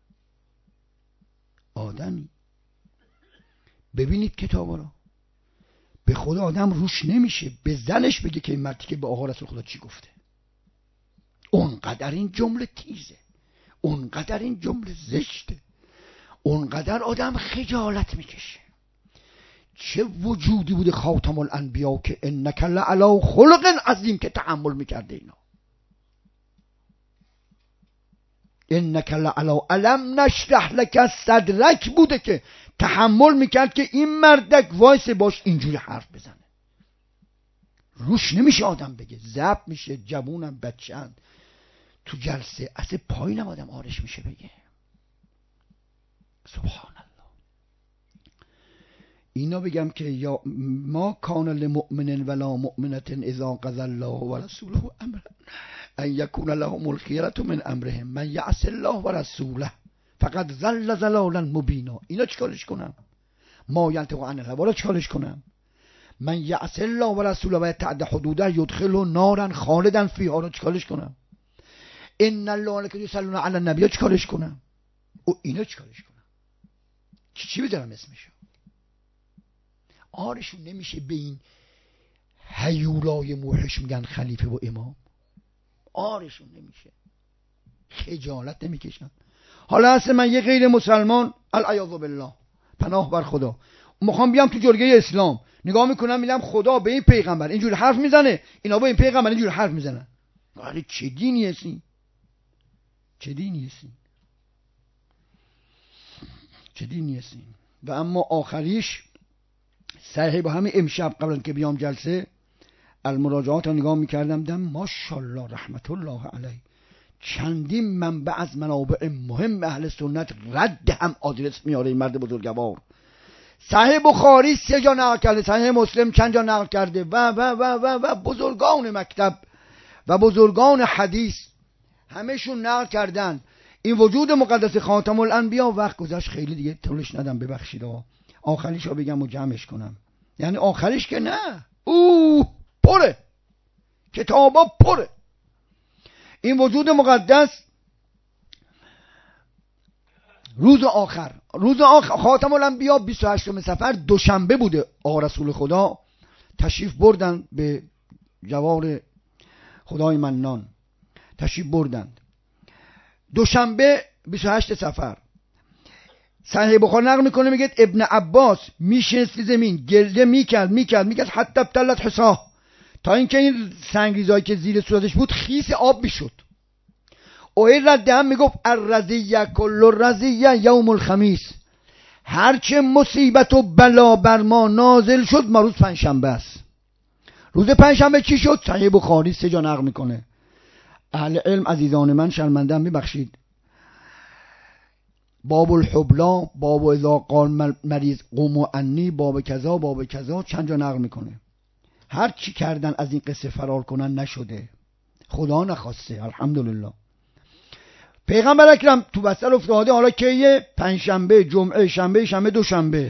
ببینید کتابا رو، به خدا آدم روش نمیشه به زنش بگه که این مردی که به آقا رسول خدا چی گفته. اونقدر این جمله تیزه، اونقدر این جمله زشته، اونقدر آدم خجالت میکشه. چه وجودی بوده خاتم الانبیا که انک لعلی خلق عظیم که تحمل میکرده اینا. انک لعلی الم نشرح لک صدرک بوده که تحمل میکرد که این مردک وایسه باش اینجوری حرف بزنه. روش نمیشه آدم بگه، ضبط میشه. جوونم بچه‌اند تو جلسه اصلا پایینم آدم آرش میشه بگه سبحان الله. اینا بگم که یا ما کان لمؤمن ولا مؤمنة اذا قضى الله ورسوله امرا ان یکون لهم الخیرة من امرهم من یعص الله ورسوله فقد ضل ضلالا مبینا. اینا چیکارش کنم؟ ما ینطق عن الهوی چیکارش کنم؟ من یعص الله ورسوله و یتعدی حدوده یدخله نارا خالدا فیها رو چیکارش کنم؟ ان الله لک یصلون علی النبی چیکارش کنم؟ اینا چیکارش کنم؟ چی بذارم اسمشو؟ آرشون نمیشه به این هیولای موحش میگن خلیفه و امام. آرشون نمیشه، خجالت نمیکشن. حالا اصلا من یه غیر مسلمان العیاذ بالله پناه بر خدا میخوام بیام تو جرگه اسلام نگاه میکنم میگم خدا به این پیغمبر اینجوری حرف میزنه، اینا با این پیغمبر اینجوری حرف میزنن. ولی چه دینی هستی؟ چه دینی هستی؟ چه دینی هستی؟ و اما آخریش صحیح با همین امشب قبل که بیام جلسه المراجعات رو نگاه میکردم دم ماشاءالله رحمت الله علیه چندین منبع از منابع مهم اهل سنت رد هم آدرس میاره این مرد بزرگوار. صحیح بخاری 3 جا نقل کرده، صحیح مسلم چند جا نقل کرده و بزرگان مکتب و بزرگان حدیث همشون نقل کردن این وجود مقدس خاتم الانبیا. وقت گذشت خیلی دیگه طولش ندم ببخشید. آخریش رو بگم و جمعش کنم. یعنی آخریش که نه پره کتابا پره. این وجود مقدس روز آخر خاتم الانبیا 28 صفر دوشنبه بوده. آقا رسول خدا تشریف بردن به جوار خدای منان، تشریف بردند دوشنبه 28 صفر. صحیح بخاری نقل میکنه میگه ابن عباس میشست زمین گرده میکرد حتی ابتلت حصاه، تا اینکه این سنگریزایی که زیر صورتش بود خیس آب میشد. اوهی رده هم میگفت الرزیه کل الرزیه یوم الخمیس، هرچه مصیبت و بلا بر ما نازل شد ما روز پنجشنبه است. روز پنجشنبه چی شد؟ صحیح بخاری 3 جا نقل میکنه. اهل علم عزیزان من شرمنده میبخشید، باب الحبلا، باب اذا قال مریض قوموا عنی، باب کذا چند جا نقل میکنه. هر چی کردن از این قصه فرار کنن نشده، خدا نخواسته. الحمدلله پیغمبر اکرم تو بستر افتاده. حالا که پنجشنبه، جمعه، شنبه، دوشنبه،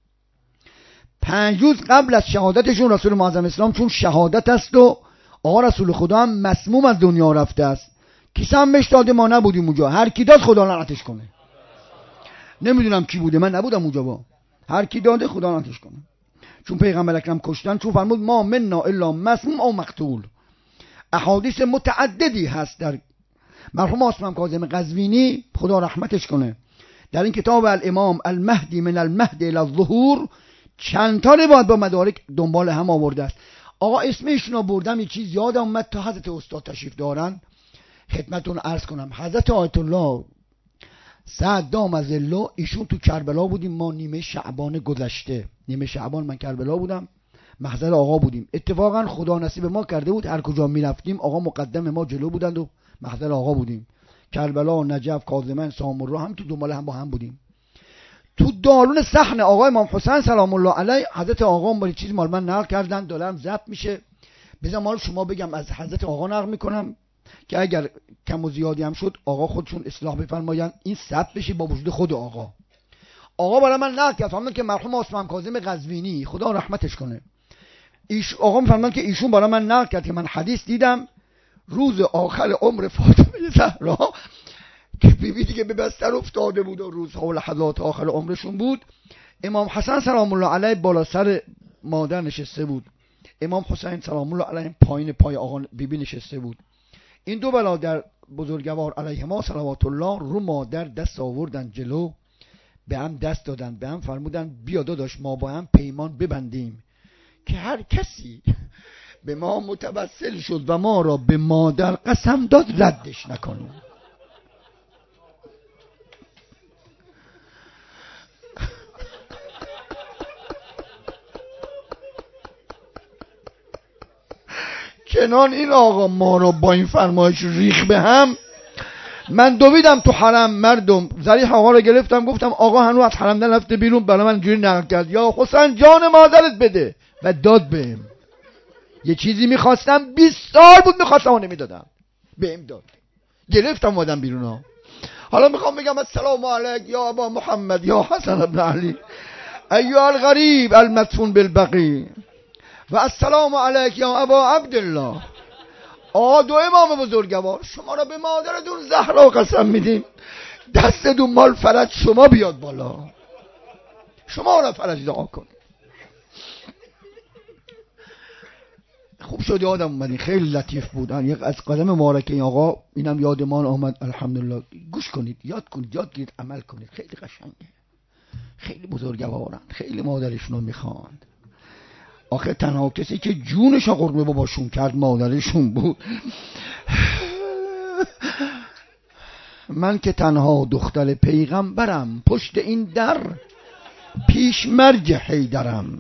5 روز قبل از شهادتشون رسول معظم اسلام، چون شهادت است و آقا رسول خدا هم مسموم از دنیا رفته است، کسی هم بهش داده، ما نبودیم اونجا، هر کی داد خدا لعنتش کنه. نمیدونم کی بوده، من نبودم اونجا، با هر کی داده خدا لعنتش کنه. چون پیغمبر اکرم کشتن، چون فرمود ما منا الا مسموم او مقتول. احادیث متعددی هست در مرحوم عثمان کاظم قزوینی خدا رحمتش کنه، در این کتاب الامام المهدی من المهد الی الظهور چند تا روایت با مدارک دنبال هم آورده است. آقا اسمشون رو بردم، یه چیز یادم اومد تا حضرت استاد تشریف دارن خدمتتون عرض کنم. حضرت آیت الله سعد دام ظله، ایشون تو کربلا بودیم ما نیمه شعبان گذشته، نیمه شعبان من کربلا بودم، محضر آقا بودیم. اتفاقا خدا نصیب ما کرده بود هر کجا میرفتیم آقا مقدم ما جلو بودند و محضر آقا بودیم. کربلا، نجف، کاظمن، سامرا هم تو دنبال هم با هم بودیم. تو دارون صحن آقا امام حسین سلام الله علیه حضرت آقا با چیزی مال من نقل کردن، دارم ضبط میشه، بذار مال شما بگم از حضرت آقا نقل میکنم که اگر کم و زیادی هم شد آقا خودشون اصلاح بفرمایند این ثبت بشه با وجود خود آقا. آقا برای من نقل کرد، فهمیدن که مرحوم عثمان کاظم قزوینی خدا رحمتش کنه، آقا میفهمن که ایشون برای من نقل کرد که من حدیث دیدم روز آخر عمر فاطمه زهرا که بیبی دیگه به بستر افتاده بود و روزها و لحظات آخر عمرشون بود، امام حسن سلام الله علیه بالا سر مادر نشسته بود، امام حسین سلام الله علیه پایین پای آقا بیبی نشسته بود. این دو برادر بزرگوار علیهما صلوات الله رو مادر دست آوردن جلو، به هم دست دادن، به هم فرمودن بیا داداش ما با هم پیمان ببندیم که هر کسی به ما متوسل شد و ما را به مادر قسم داد ردش نکنیم. کنان این آقا ما را با این فرمایش ریخ به هم. من دویدم تو حرم، مردم ذریح آقا رو گرفتم، گفتم آقا هنوز از حرم نرفته بیرون، برای من جوری نقل کرد یا حسین جان مادرت بده و داد بهم. یه چیزی میخواستم 20 سال بود میخواستم و نمیدادم، بهم داد، گرفتم وادم بیرون ها. حالا میخوام بگم السلام علیک یا ابا محمد یا حسن ابن علی ایها الغریب المدفون بالبقی و السلام علیک یا ابا عبدالله. دو امام بزرگوار شما را به مادرتون زهرا قسم میدیم، دستتون مال فرج شما بیاد بالا، شما را فرج دعا کن. خوب شد یادم اومدین، خیلی لطیف بود. از قدم مبارک این آقا اینم یادمان آمد. الحمدلله گوش کنید، یاد کنید، یاد گیرید، عمل کنید، خیلی قشنگه، خیلی بزرگوارن، خیلی مادرشون رو میخواند. آخه تنها کسی که جونش قربه باباشون کرد مادرشون بود. من که تنها دختر پیغمبرم، پشت این در پیش مرگ حیدرم.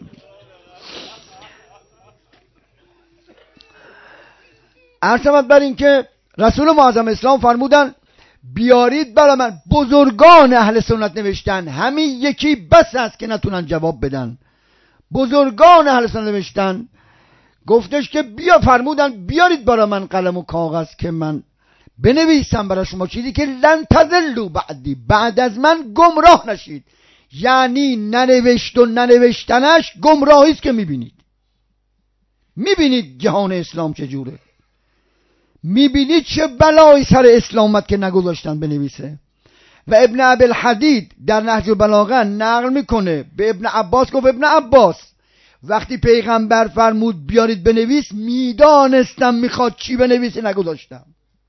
عرض بر این که رسول معظم اسلام فرمودن بیارید برای من. بزرگان اهل سنت نوشتن، همین یکی بس است که نتونن جواب بدن. بزرگان اهل سنت نوشتن، گفتش که بیا، فرمودن بیارید برای من قلم و کاغذ که من بنویسم برای شما چیزی که لن تضلوا بعدی، بعد از من گمراه نشید. یعنی ننوشت و ننوشتنش گمراهی است که میبینید جهان اسلام چجوره. میبینید چه بلایی سر اسلام اومد که نگذاشتن بنویسه. و ابن ابی الحدید در نهج البلاغه نقل میکنه به ابن عباس، گفت ابن عباس وقتی پیغمبر فرمود بیارید بنویس، میدانستم میخواد چی بنویسه، نگذاشتم.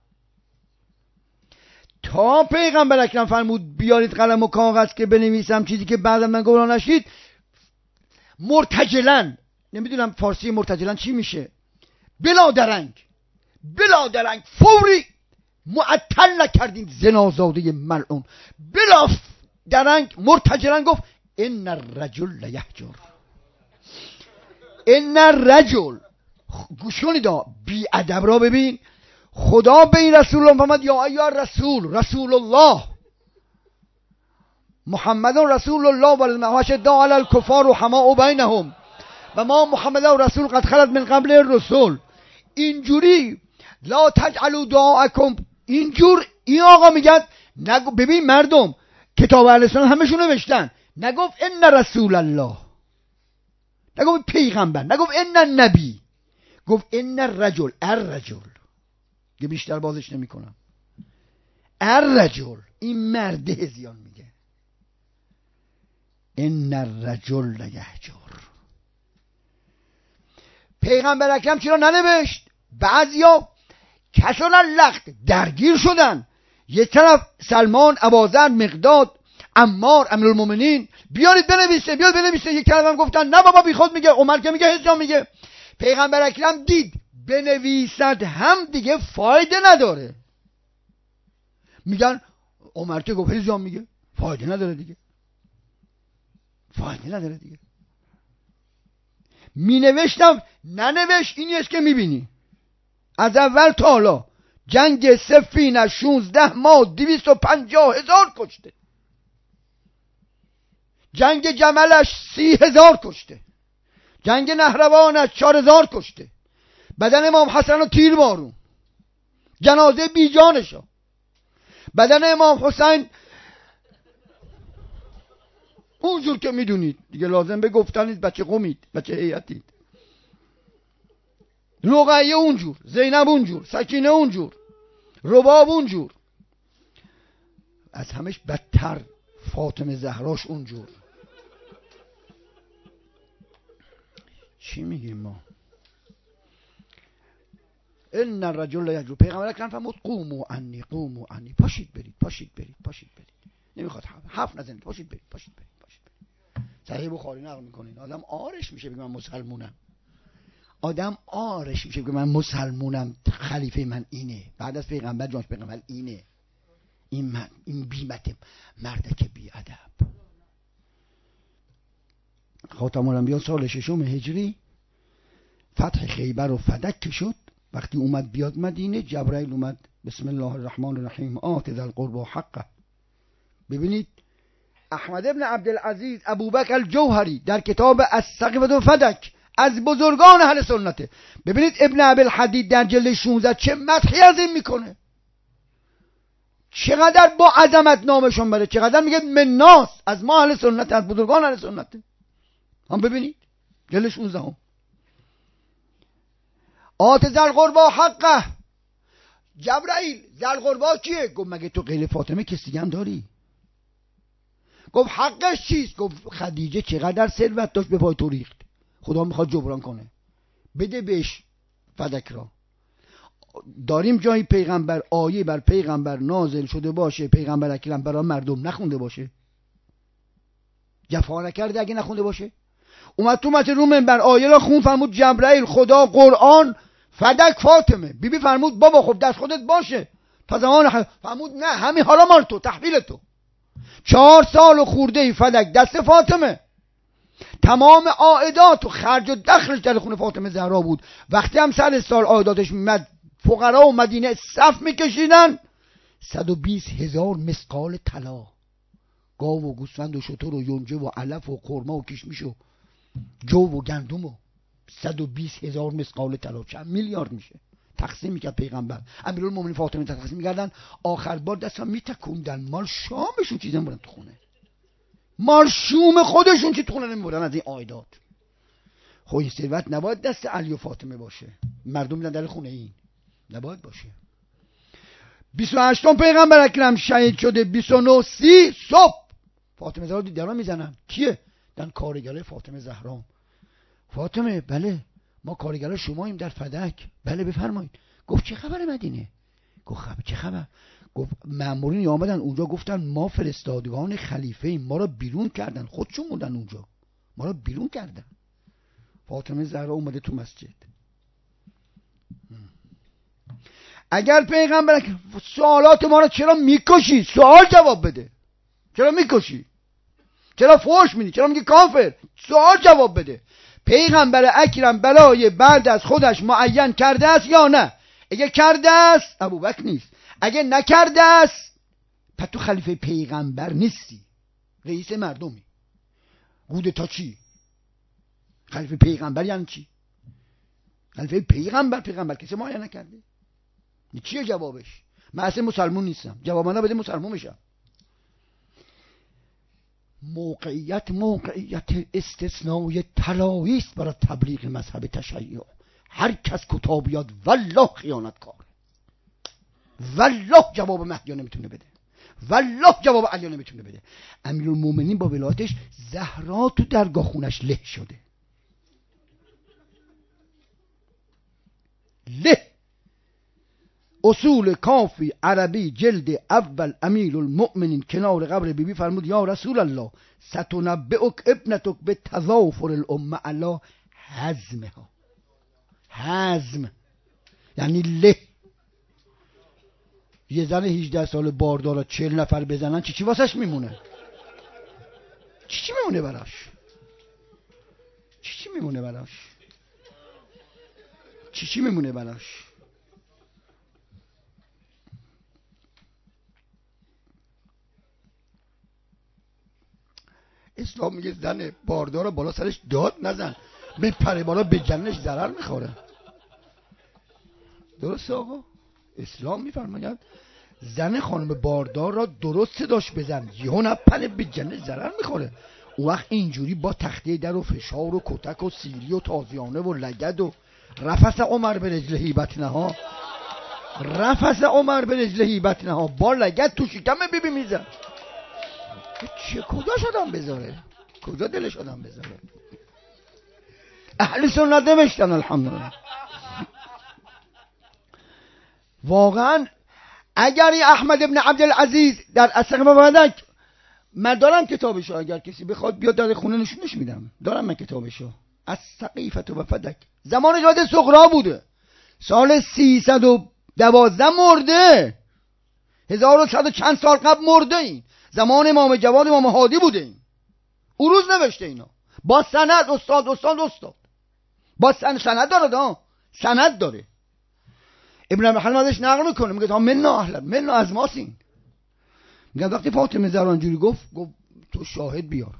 تا پیغمبر اکرم فرمود بیارید قلم و کاغذ که بنویسم چیزی که بعدم من گمراه نشید، مرتجلن، نمیدونم فارسی مرتجلن چی میشه، بلا درنگ فوری معطل نکردین زنازاده ملعون، بلا درنگ مرتجلن گفت ان الرجل لیهجر. ان الرجل، گوش کنید بی ادب را ببین. خدا به این رسول الله فرمود یا ایها رسول الله محمد رسول الله والمعاش دا علی الکفار و حما بینهم و ما محمد رسول قد خلت من قبل الرسول. اینجوری لا تجعلوا دعاءکم، اینجور این آقا میگن ببین مردم کتاب اهل سنت همشون نوشتن، نگفت ان رسول الله، نگفت پیغمبر، نگفت ان النبی، گفت ان الرجل که بیشتر بازش نمی کنم. الرجل، این مرده هزیان میگه ان الرجل لیهجر. پیغمبر اکرم چرا ننوشت؟ بعضیا کسان لخت درگیر شدن، یک طرف سلمان، ابوذر، مقداد، عمار، امیرالمومنین بیارید بنویسه، بیارید بنویسه. یک طرف هم گفتن نه بابا بیخود میگه، عمر که میگه هزیان میگه. پیغمبر اکرم دید بنویسد هم دیگه فایده نداره، میگن عمر که گفت هزیان میگه، فایده نداره دیگه. می نوشتم ننوشت، اینی است که میبینی از اول تا حالا جنگ صفین 16 ماه 250,000 کشته، جنگ جملش 30,000 کشته، جنگ نهروانش 4,000 کشته، بدن امام حسن رو تیر بارون، جنازه بی جانشو، بدن امام حسین اونجور که میدونید دیگه، لازم به گفتن نیست، بچه قومید، بچه هیئتید. رقیه اونجور، زینب اونجور، سکینه اونجور، رباب اونجور، از همش بدتر فاطمه زهراش اونجور. چی میگیم ما؟ ان الرجل لیهجر. پیغمبر اکرم فرمود قوموا عنی، پاشید برید. نمیخواد حرف نزنید، پاشید برید. صحیح بخاری نقل میکنین. آدم آرش میشه بگه من مسلمونم، خلیفه من اینه، بعد از پیغمبر جانش پیغمبر اینه، این بیمت مردک بی ادب. خاتم الانبیا سال 6 هجری فتح خیبر و فدک شد. وقتی اومد بیاد مدینه، جبرائیل اومد بسم الله الرحمن الرحیم آت ذی القربى حقه. ببینید احمد ابن عبدالعزیز ابوبکر الجوهری در کتاب السقیفة فدک از بزرگان اهل سنته، ببینید ابن ابی الحدید در جلد 16 چه مدحی از این میکنه، چقدر با عظمت نامشون بره، چقدر میگه مناس از ما اهل سنت، از بزرگان اهل سنته. هم ببینید جلد 16 هم آت ذی القربى حقه. جبرائیل ذی القربى کیه؟ گفت مگه تو غیر فاطمه کسی دیگه هم داری؟ گفت حقش چیست؟ گفت خدیجه چقدر ثروت داشت به پای تو ریخت، خدا میخواد جبران کنه، بده بهش فدک را. داریم جایی پیغمبر آیه بر پیغمبر نازل شده باشه، پیغمبر اکرم برای مردم نخونده باشه، جفا نکرده اگه نخونده باشه؟ اومد تو متن رو منبر آیه را خون، فرمود جبرائیل خدا قرآن فدک فاطمه. بیبی فرمود بابا خب دست خودت باشه، تا زمان فرمود نه همین حالا مال تو، تحویل تو. 4 سال و خورده فدک دست فاطمه، تمام عائدات و خرج و دخلش در خونه فاطمه زهرا بود. وقتی هم سر سال عائداتش میمد، فقرا و مدینه صف میکشیدن، 120,000 مسقال طلا، گاو و گوسفند و شتر و یونجه و علف و خرما و کشمیش و جو و گندم و 120,000 مسقال طلا، چند میلیارد میشه. تقسیم میکرد پیغمبر. امیرالمومنین فاطمه تقسیم میکردن، آخر بار دستم میتکوندن، مال شامشون چیزی نمیبردن تو خونه، مال شوم خودشون چی تو خونه نمیبردن از این عایدات. خب این ثروت نباید دست علی و فاطمه باشه، مردم میدن در خونه این. نباید باشه. 28 پیغمبر اکرم شهید شده، 29 30 صبح فاطمه زهرا دیداران میزنن. کیه؟ دن کارگره فاطمه زهرا. فاطمه بله ما کارگر شماییم در فدک. بله بفرمایید. گفت چه خبر مدینه؟ گفت چه خبر؟ گفت مامورین آمدن اونجا گفتن ما فرستادگان خلیفه ایم، ما را بیرون کردن، خودشون موندن اونجا، ما را بیرون کردن. فاطمه زهرا اومده تو مسجد. اگر پیغمبر سوالات ما را چرا میکشی؟ سوال جواب بده. چرا میکشی؟ چرا فحش میدی؟ چرا میگی کافر؟ سوال جواب بده. پیغمبر اکرم برای بعد از خودش معین کرده است یا نه؟ اگه کرده است ابوبکر نیست، اگه نکرده است پس تو خلیفه پیغمبر نیستی، رئیس مردمی. کودتا چی؟ خلیفه پیغمبر یعنی چی؟ خلیفه پیغمبر کسی معین نکرده. چیه جوابش؟ من اصلا مسلمون نیستم، جواب منو بده مسلمون میشم. موقعیت استثنایی طلایی است برای تبلیغ مذهب تشیع. هر کس کتاب بیاد والله خیانتکار، والله جواب مهدی نمیتونه بده، والله جواب علی نمیتونه بده. امیرالمومنین با ولایتش زهرا تو درگاه خونش له شده، له. اصول کافی عربی جلد اول امیرالمؤمنین کنار قبر بیبی فرمود یا رسول الله ستنبئک ابنتک به تظافر الامه علی هزمها. هزم یعنی له. یه زن 18 سال باردار 40 نفر بزنن چی واسش میمونه؟ چی میمونه براش؟ چی میمونه براش؟ چی میمونه براش؟ اسلام میگه زن باردار بالا سرش داد نزن، بپره بالا به جنش ضرر میخوره. درسته آقا؟ اسلام میفرماید زن خانم باردار را درست صداش بزن، یهو نپره به جنش ضرر میخوره. اون وقت اینجوری با تخته در و فشار و کتک و سیلی و تازیانه و لگد و رفس عمر به رجل هیبتنه ها، رفس عمر به رجل هیبتنه ها، با لگد تو شکم بیبی میزن. چه کجا شدم بذاره؟ کجا دلش آدم بذاره؟ اهل سنت نوشتن الحمدلله. واقعا اگر احمد ابن عبدالعزیز در اصل مبارک، من دارم کتابشو، اگر کسی بخواد بیاد در خونه نشونش میدم، دارم من کتابشو. از سقیفت و فدک زمان جاد صغرا بوده، سال 312 مرده، 1100 چند سال قبل مرده. این زمان امام جواد امام هادی بوده. این او روز نوشته اینا با سند. استاد با سند داره، سند داره. ابن محمد ازش نقل میکنه، میگه ها منا اهل منا از ماسین. میگه وقتی فاطمه زهرا اینجوری گفت تو شاهد بیار.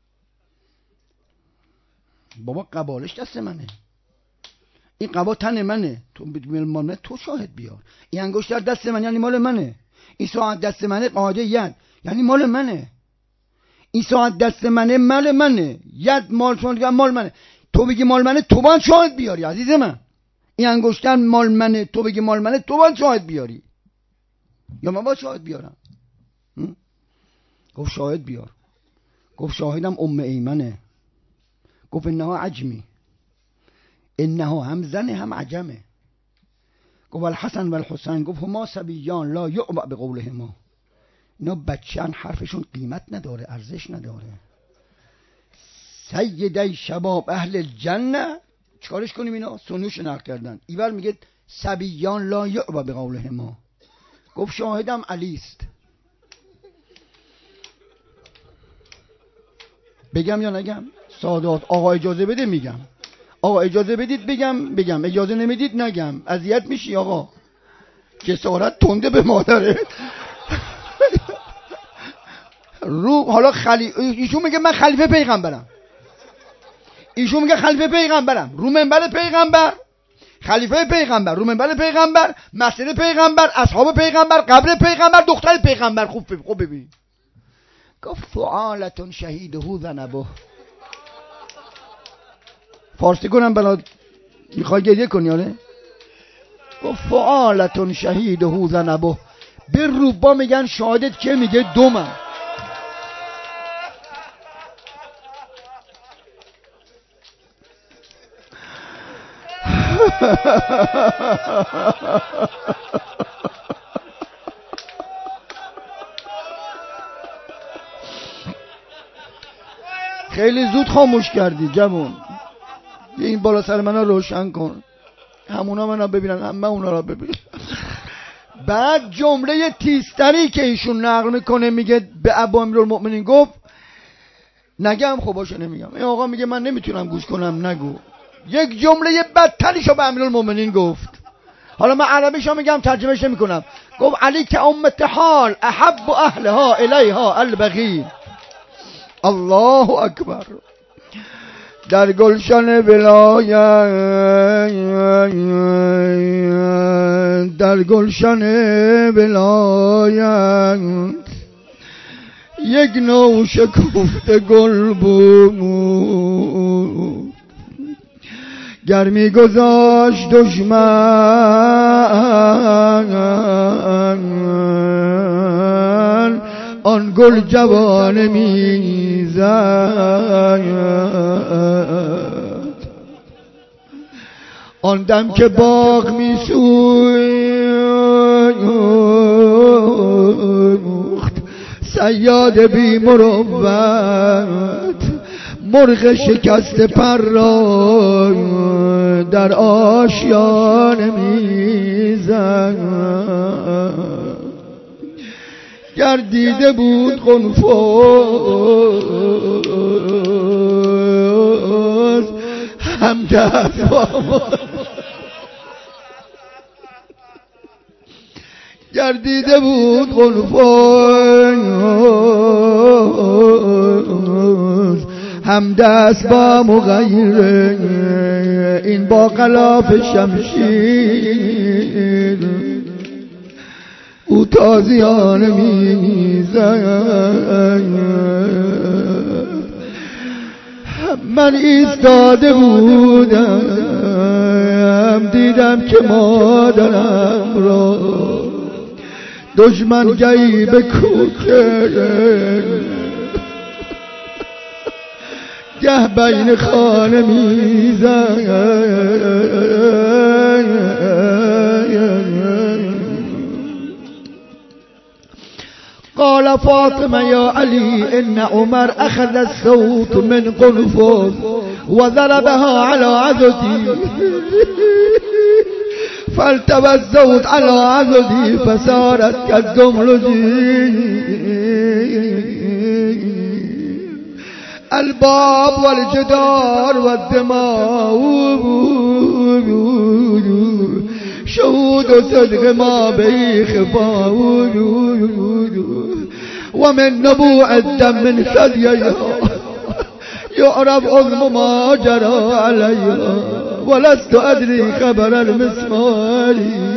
بابا قبالش دست منه، این قبا تن منه، تو مال منه، تو شاهد بیار. این انگشتر دست من یعنی مال منه، این ساعت دست منه، قاعده یعنی مال منه. این ساعت دست منه، مال منه، ید مال مال منه. تو بگی مال منه، تو باید شاهد بیاری عزیز من. این انگشتر مال منه، تو بگی مال منه، تو باید شاهد بیاری یا من باید شاهد بیارم؟ گفت شاهد بیار. گفت شاهدم ایمنه. گفت انها عجمی، انها هم زنه هم عجمه. گفت الحسن و الحسین، گفت هما صبیان لا یعبأ بقولهما، اینا بچه‌ان حرفشون قیمت نداره، ارزش نداره. سیدی شباب اهل الجنه، چیکارش کنیم اینا؟ سنوش نقل کردن. ایول میگه صبیان لا یعبأ بقولهما. گفت شاهدم علی است. بگم یا نگم؟ سادات آقا اجازه بده میگم، آقا اجازه بدید بگم، اجازه نمیدید نگم، اذیت میشی آقا. جسارت تنده به مادره. حالا ایشون میگه من خلیفه پیغمبرم، ایشون میگه خلیفه پیغمبرم، رو منبر پیغمبر، خلیفه پیغمبر، رو منبر پیغمبر، مسجد پیغمبر، اصحاب پیغمبر، قبر پیغمبر، دختر پیغمبر. خوب ببین. گفت فعالتون شهیده ذنبه. فارسی کنم برات، میخوای گریه کنی؟ آره گفت فعالتون شهید هو زنبه. به روبا میگن شاهدت که میگه دومم. خیلی زود خاموش کردی جوون. این بالا سر منو روشن کن، همونا منو ببینن، همه اونا را ببین. بعد جمله تیزتری که ایشون نقل میکنه میگه به ابا امیرالمؤمنین گفت، نگم خب باشه نمیگم، این آقا میگه من نمیتونم گوش کنم نگو. یک جمله بدتریشو به امیرالمؤمنین گفت. حالا من عربیشو میگم ترجمهش نمیکنم. گفت علی که امت حال احب اهلها الیها البغی. الله اکبر. در گلشن ولایت، در گلشن ولایت یک نو شکفته گل بود، گرمی گذاشت دشمن آن گل جوان میزد. آن دم که باغ میسوخت صیاد بی مروت، مرغ شکست پر را در آشیانه میزد. گردیده بود قنفذ همدست با ما، گردیده بود قنفذ همدست با مغیر، این با غلاف شمشیر او تازیانه میزد. من ایستاده بودم دیدم که مادرم را دشمن جیب کوکه، گه بین خانه میزد. قال فاطمة يا علي إن عمر أخذ الصوت من قنفذ وضربها على عضدي فالتوى الصوت على عضدي فصارت كالدملج. الباب والجدار والدماء شهود صدق ما به خفا، ومن نبوع الدم من ثديها يعرف عظم ما جرى عليها، ولست أدري خبر المسمار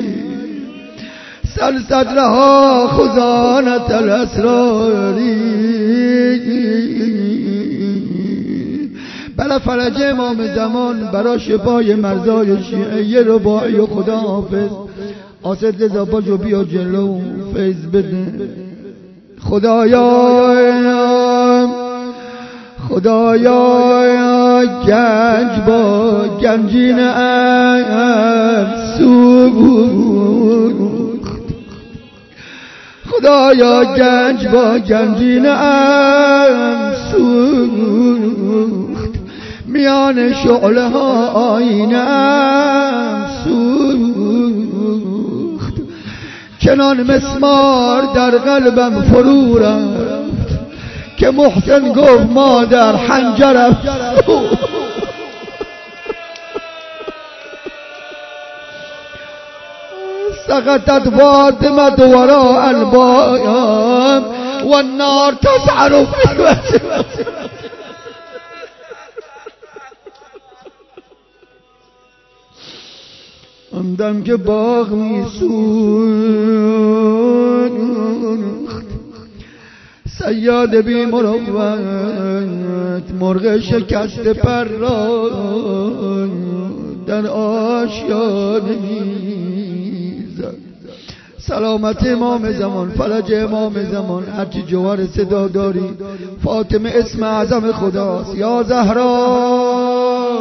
سل صدرها خزانة الأسرار. بلا فرج امام زمان برا شفای مرزای شیعه رباعی و خدا حافظ آسد لذا باجو بیا جلو فیض بده. خدایا گنج با گنجین سوخت، خدایا گنج با گنجین سوخت، میان شعله ها آینه سوخت، چنان مسمار در قلبم فرو رفت که محسن گفت مادر حنجرم سقطت فاطمة وراء الباب والنار تسعر في وجهها. اندم که باغ میسوخت صیاد بی مروت، مرغ شکست پر را در آشیانه سلامت امام زمان، فرج امام زمان، هرچی جوهر صدا داری. فاطمه اسم اعظم خداست. یا زهرا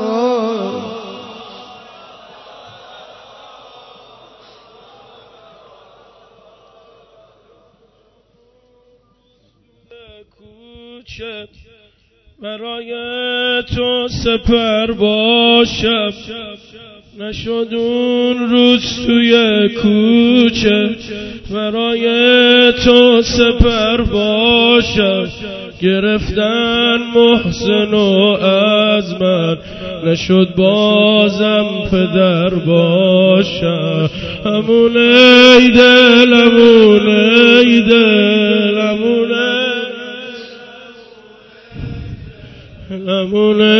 برای تو سپر باشم، نشد اون روز توی کوچه. برای تو سپر باشم، گرفتن محسن و از من، نشد بازم پدر باشم. همون ای دل، همون ای دل، همون